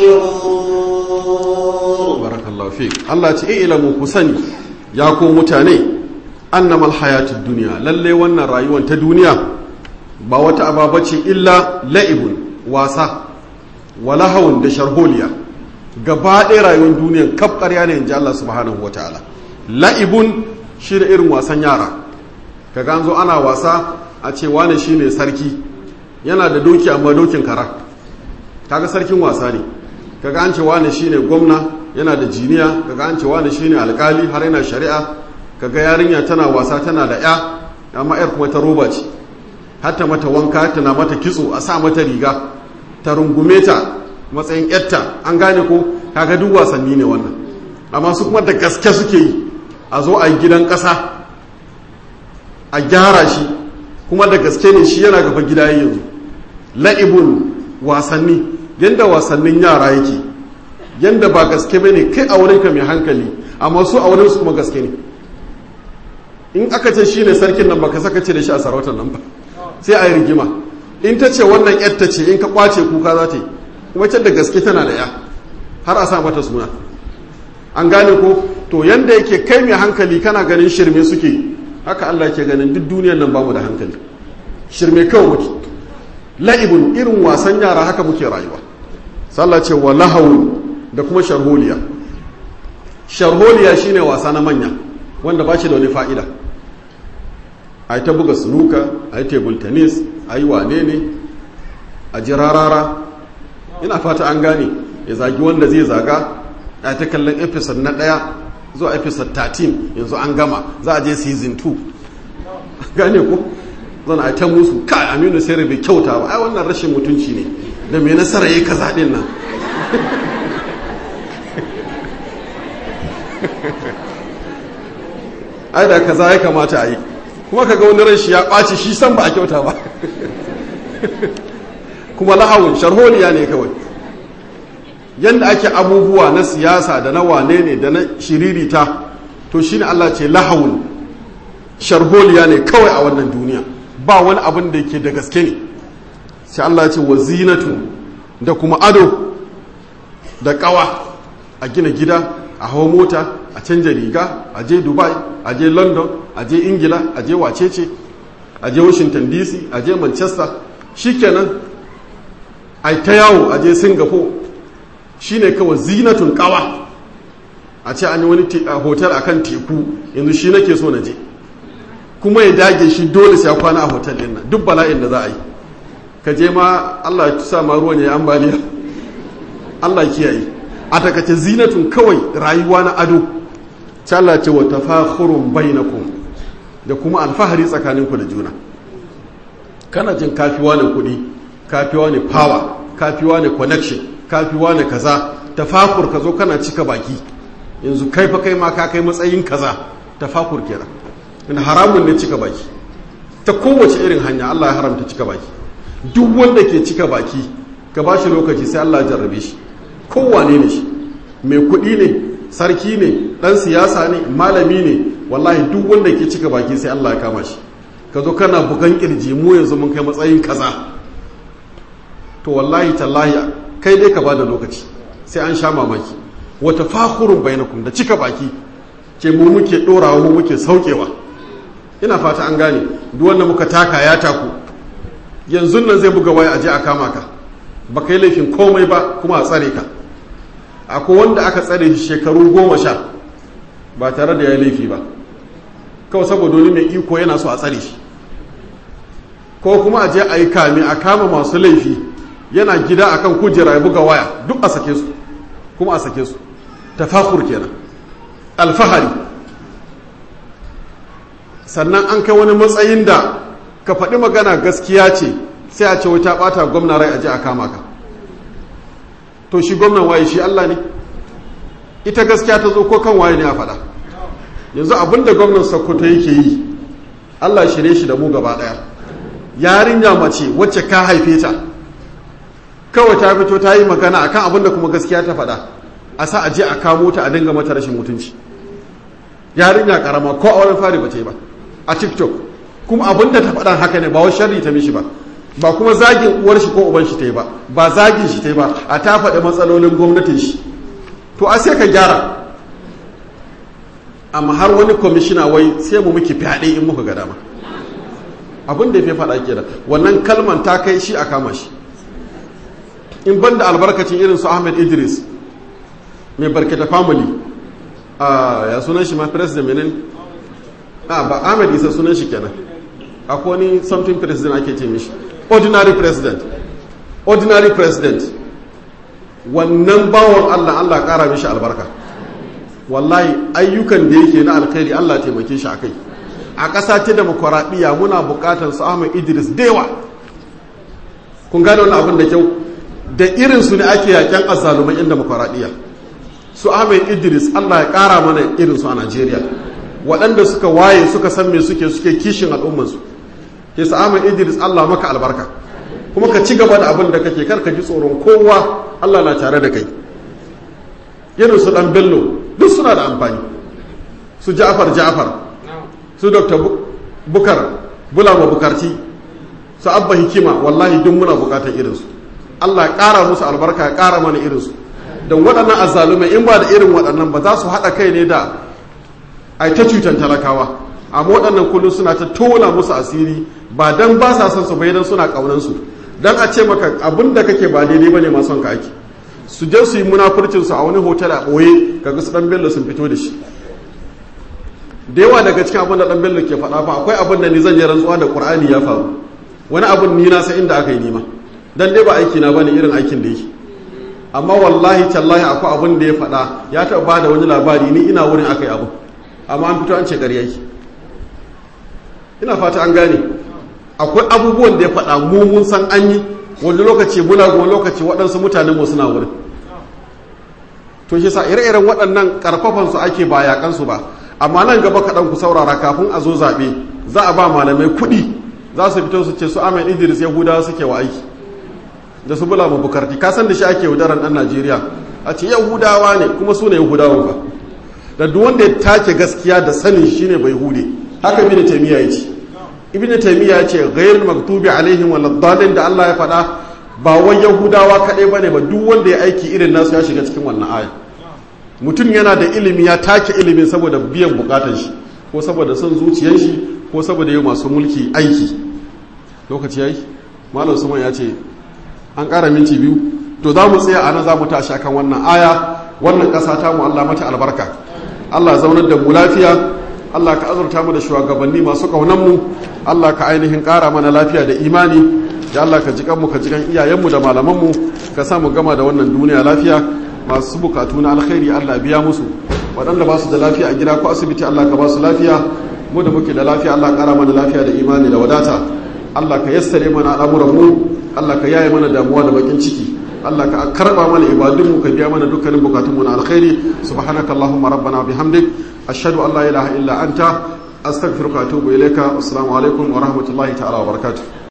الغرور. بارك الله فيك. الله تعلموا كسني ياكو متاني أنما الحياة الدنيا للي وانا رايوان تدنيا ba wata aba bace illa la'ibun wasa wa lahawun da sharholiya gaba ɗaya rayuwar duniyan kaf ƙarya ne in ji Allah subhanahu wa ta'ala. La'ibun shi da irin wasan yara, ka ganzo ana wasa a ce wane shi ne sarki, yana da doki amma dokin kara, kaga sarkin wasa ne. Kaga an ce wane shi ne gwamna, yana da jiniya, kaga an ce wane shi ne alkali har yana shari'a, kaga yarinya tana wasa tana da ya, amma yar kuma ta roba ce, hatta mata wanka tana mata kitso a sa mata riga, ta rungume ta matsayin yatta, an gane ko, kaga duk wasanni ne wannan. Amma su kuma da gaske suke yi, a zo a yi gidan ƙasa a gyara shi, kuma da gaske ne shi yana gaba gida yanzu. La'ibun wasanni, yanda wasannin yara yake, yanda ba gaske ba ne kai a wurinka mai hankali, amma su a wurinsu kuma gaske ne. In aka ce shi ne sarkin nan baka saka ce da shi a sarautar nan ba, sai a yi rigima. In ta ce wannan yatta ce, in ka kwace kuka za ta yi, kuma can da gaske tana da ya, har a sa mata suna. An gane ko, to yanda yake kai mai hankali kana ganin shirme suke, haka Allah ke ganin duk duniyar nan bamu da hankali, shirme kawai muke. La'ibun irin wasan yara haka muke rayuwa. Sallah ce wa lahawun da kuma sharholiya. Sharholiya shine wasa na manya wanda ba shi da wani fa'ida. A yi ta buga sunuka, a yi table tennis, a yi wane ne, a ji rarara. Ina fata an gane, ya zagi wanda zai zaga, a ta kallon episode na ɗaya zuwa episode thirteen, yanzu an gama, za a je season two. Gane ko? Zan a ta musu, kai Aminu sai bai kyauta ba, ai wannan rashin mutunci ne, da mai nasara ya yi kaza ɗin nan. Ai da kaza ya kamata a yi, kuma kaga wani rashi ya ɓaci shi san ba a kyauta ba. Kuma lahawun sharholiya ne kawai. Yanda ake abubuwa na siyasa da na wane ne da na shiririta, to shi ne Allah ce lahawun sharholiya ne kawai a wannan duniya, ba wani abin da yake da gaske ne. Sai Allah ce wa zinatu da kuma ado da kawa, a gina gida, a hawa mota, a canja riga, a je Dubai, a je London, a je Ingila, a je wacece, a je Washington D C, a je Manchester, shikenan ai ta yawo, a je Singapore. Shine kawai zinatun kawa, a ce an yi wani hotel akan teku, yanzu shi nake so na je, kuma ya dage shi dole sai ya kwana a hotel din nan, duk bala'in da za a yi. Ka je ma Allah ya sa ma ruwan ya ambaliya, Allah kiyaye. A takace zinatun kawai rayuwa na ado. Ta Allah ce wa tafakhurun bainakum, da kuma alfahari tsakaninku da juna. Kana jin kafiwa ne kuɗi, kafiwa ne power, kafiwa ne connection, kafiwa ne kaza, tafakur ka zo kana cika baki, yanzu kai fa kai ma ka kai matsayin kaza, tafakur kenan. In haramun ne cika baki, ta kowace irin hanya Allah ya haramta cika baki. Duk wanda ke cika baki ka ba shi lokaci sai Allah ya jarrabe shi, kowane ne shi, mai kuɗi ne, sarki ne, ɗan siyasa ne, malami ne, wallahi duk wanda ke cika baki sai Allah ya kama shi. Ka zo kana bugan kirji, mu yanzu mun kai matsayin kaza, to wallahi tallahi kai dai ka ba da lokaci sai an sha mamaki. Wata fakhurun bainakum da cika baki ke mu muke dorawa, mu muke saukewa. Ina fata an gane, duk wanda muka taka ya taku, yanzu nan zai buga waya aje a kama ka, ba kai laifin komai ba kuma a tsare ka. Akwai wanda aka tsare shi shekaru goma sha ba tare da ya laifi ba, kawai saboda wani mai iko yana so a tsare shi. Ko kuma aje a yi kame a kama masu laifi, yana gida akan kujera ya buga waya, duk a sake su, kuma a sake su. Tafakur kenan, alfahari. Sannan an kai wani matsayin da ka faɗi magana gaskiya ce, sai a ce wai ta ɓata gwamna rai aje a kama ka. To shi gwamnan waye? Shi Allah ne? Ita gaskiya ta zo ko kan waye ne a faɗa? Yanzu abinda gwamnan Sokoto yake yi, Allah shirye shi da mu gaba ɗaya. Yarinya mace wacce ka haife ta, kawai ta fito ta yi magana akan abinda kuma gaskiya ta faɗa, a sa aje a kamo ta a dinga mata rashin mutunci. Yarinya karama ko auren fari ba ta yi ba a TikTok, kuma abinda ta faɗa haka ne, ba wai sharri ta mishi ba, ba kuma zagin uwar shi ko uban shi ta yi ba, ba zagin shi ta yi ba, a ta faɗi matsalolin gwamnatin shi. To a sai ka gyara. Amma har wani kwamishina wai sai mu muke fyaɗe in muka ga dama. Abin da ya fi faɗa ke da wannan kalman ta kai shi a kama shi. In ban da albarkacin irin su Ahmed Idris, mai barkata family a ya sunan shi ma president menin a ba Ahmed Isa sunan shi kenan akwai wani something president ake ce mishi ordinary president ordinary president wannan bawon Allah Allah kara mishi albarka wallahi ayyukan da yake na alkhairi Allah taimake shi akai a ƙasa ta demokuraɗiyya muna buƙatar su Ahmed Idris dewa kun gane wannan abin da kyau da irin su ne ake yaƙen azzalumai in demokuraɗiyya su Ahmed Idris Allah ya ƙara mana irin su a Najeriya waɗanda suka waye suka san me suke suke kishin al'ummansu ke su Ahmed Idris Allah maka albarka kuma ka ci gaba da abin da kake kar ka ji tsoron kowa Allah na tare da kai irin su dan Bello duk suna da amfani su Ja'far Ja'far su Dr. Bukar Bulama Bukarti su Abba Hikima wallahi duk muna bukatar irinsu Allah ya ƙara musu albarka ya ƙara mana irinsu don waɗannan azzalumai in ba da irin waɗannan ba za su haɗa kai ne da ai ta cutar talakawa amma waɗannan kullum suna ta tona musu asiri ba dan ba sa son su bai dan suna ƙaunansu dan a ce maka abin da kake ba daidai bane ma son ka ake su je su yi munafurcin su a wani hotel a ɓoye kaga su ɗan Bello sun fito da shi da yawa daga cikin abin da ɗan Bello ke faɗa fa akwai abin da ni zan yi rantsuwa da Qur'ani ya faru wani abin ni na sai inda aka yi nima dan dai ba aiki na bane irin aikin da yake amma wallahi tallahi akwai abin da ya faɗa ya taɓa ba da wani labari ni ina wurin aka yi abu amma an fito an ce ƙarya yake ina fata an gane akwai abubuwan da ya faɗa mu mun san an yi wani lokaci muna wani lokaci waɗansu mutanen mu suna wurin to shi sa ire-iren waɗannan ƙarfafan su ake ba yaƙan su ba amma nan gaba kaɗan ku saurara kafin a zo zaɓe za a ba malamai kuɗi za su fito su ce su Ahmed Idris Yahudawa suke wa aiki da su Bulama Bukarti ka san da shi ake yaudaran ɗan Najeriya a ce Yahudawa ne kuma su ne Yahudawa ba da duk wanda ya take gaskiya da sanin shi ne bai hude haka Ibn Taymiyyah ya ce Ibn Taymiyyah ya ce ghayrul maktubi alaihim waladdallin da Allah ya faɗa ba wai Yahudawa kaɗai bane ba duk wanda ya aiki irin nasu ya shiga cikin wannan aya mutum yana da ilimi ya take ilimin saboda biyan bukatan shi ko saboda son zuciyar shi ko saboda yi masu mulki aiki lokaci yayi malam Usman ya ce an ƙara minti biyu to za mu tsaya ana za mu tashi akan wannan aya wannan ƙasa ta mu Allah mata albarka Allah zaunar da mu lafiya Allah ka azurta mu da shugabanni masu kaunan mu Allah ka ainihin ƙara mana lafiya da imani ya Allah ka jikan mu ka jikan iyayenmu da malaman mu ka sa mu gama da wannan duniya lafiya masu bukatu na alkhairi Allah biya musu waɗanda ba su da lafiya a gida ko asibiti Allah ka ba su lafiya mu da muke da lafiya Allah ƙara mana lafiya da imani da wadata Allah ka yassare mana al'amuran mu Allah ka yaye mana damuwa da bakin ciki Allah ka karba mana ibadun mu ka biya mana dukkanin bukatun mu na alkhairi subhanakallahumma rabbana bihamdik ashhadu an la ilaha illa anta astaghfiruka wa atubu ilayka assalamu alaikum wa rahmatullahi ta'ala wa barakatuh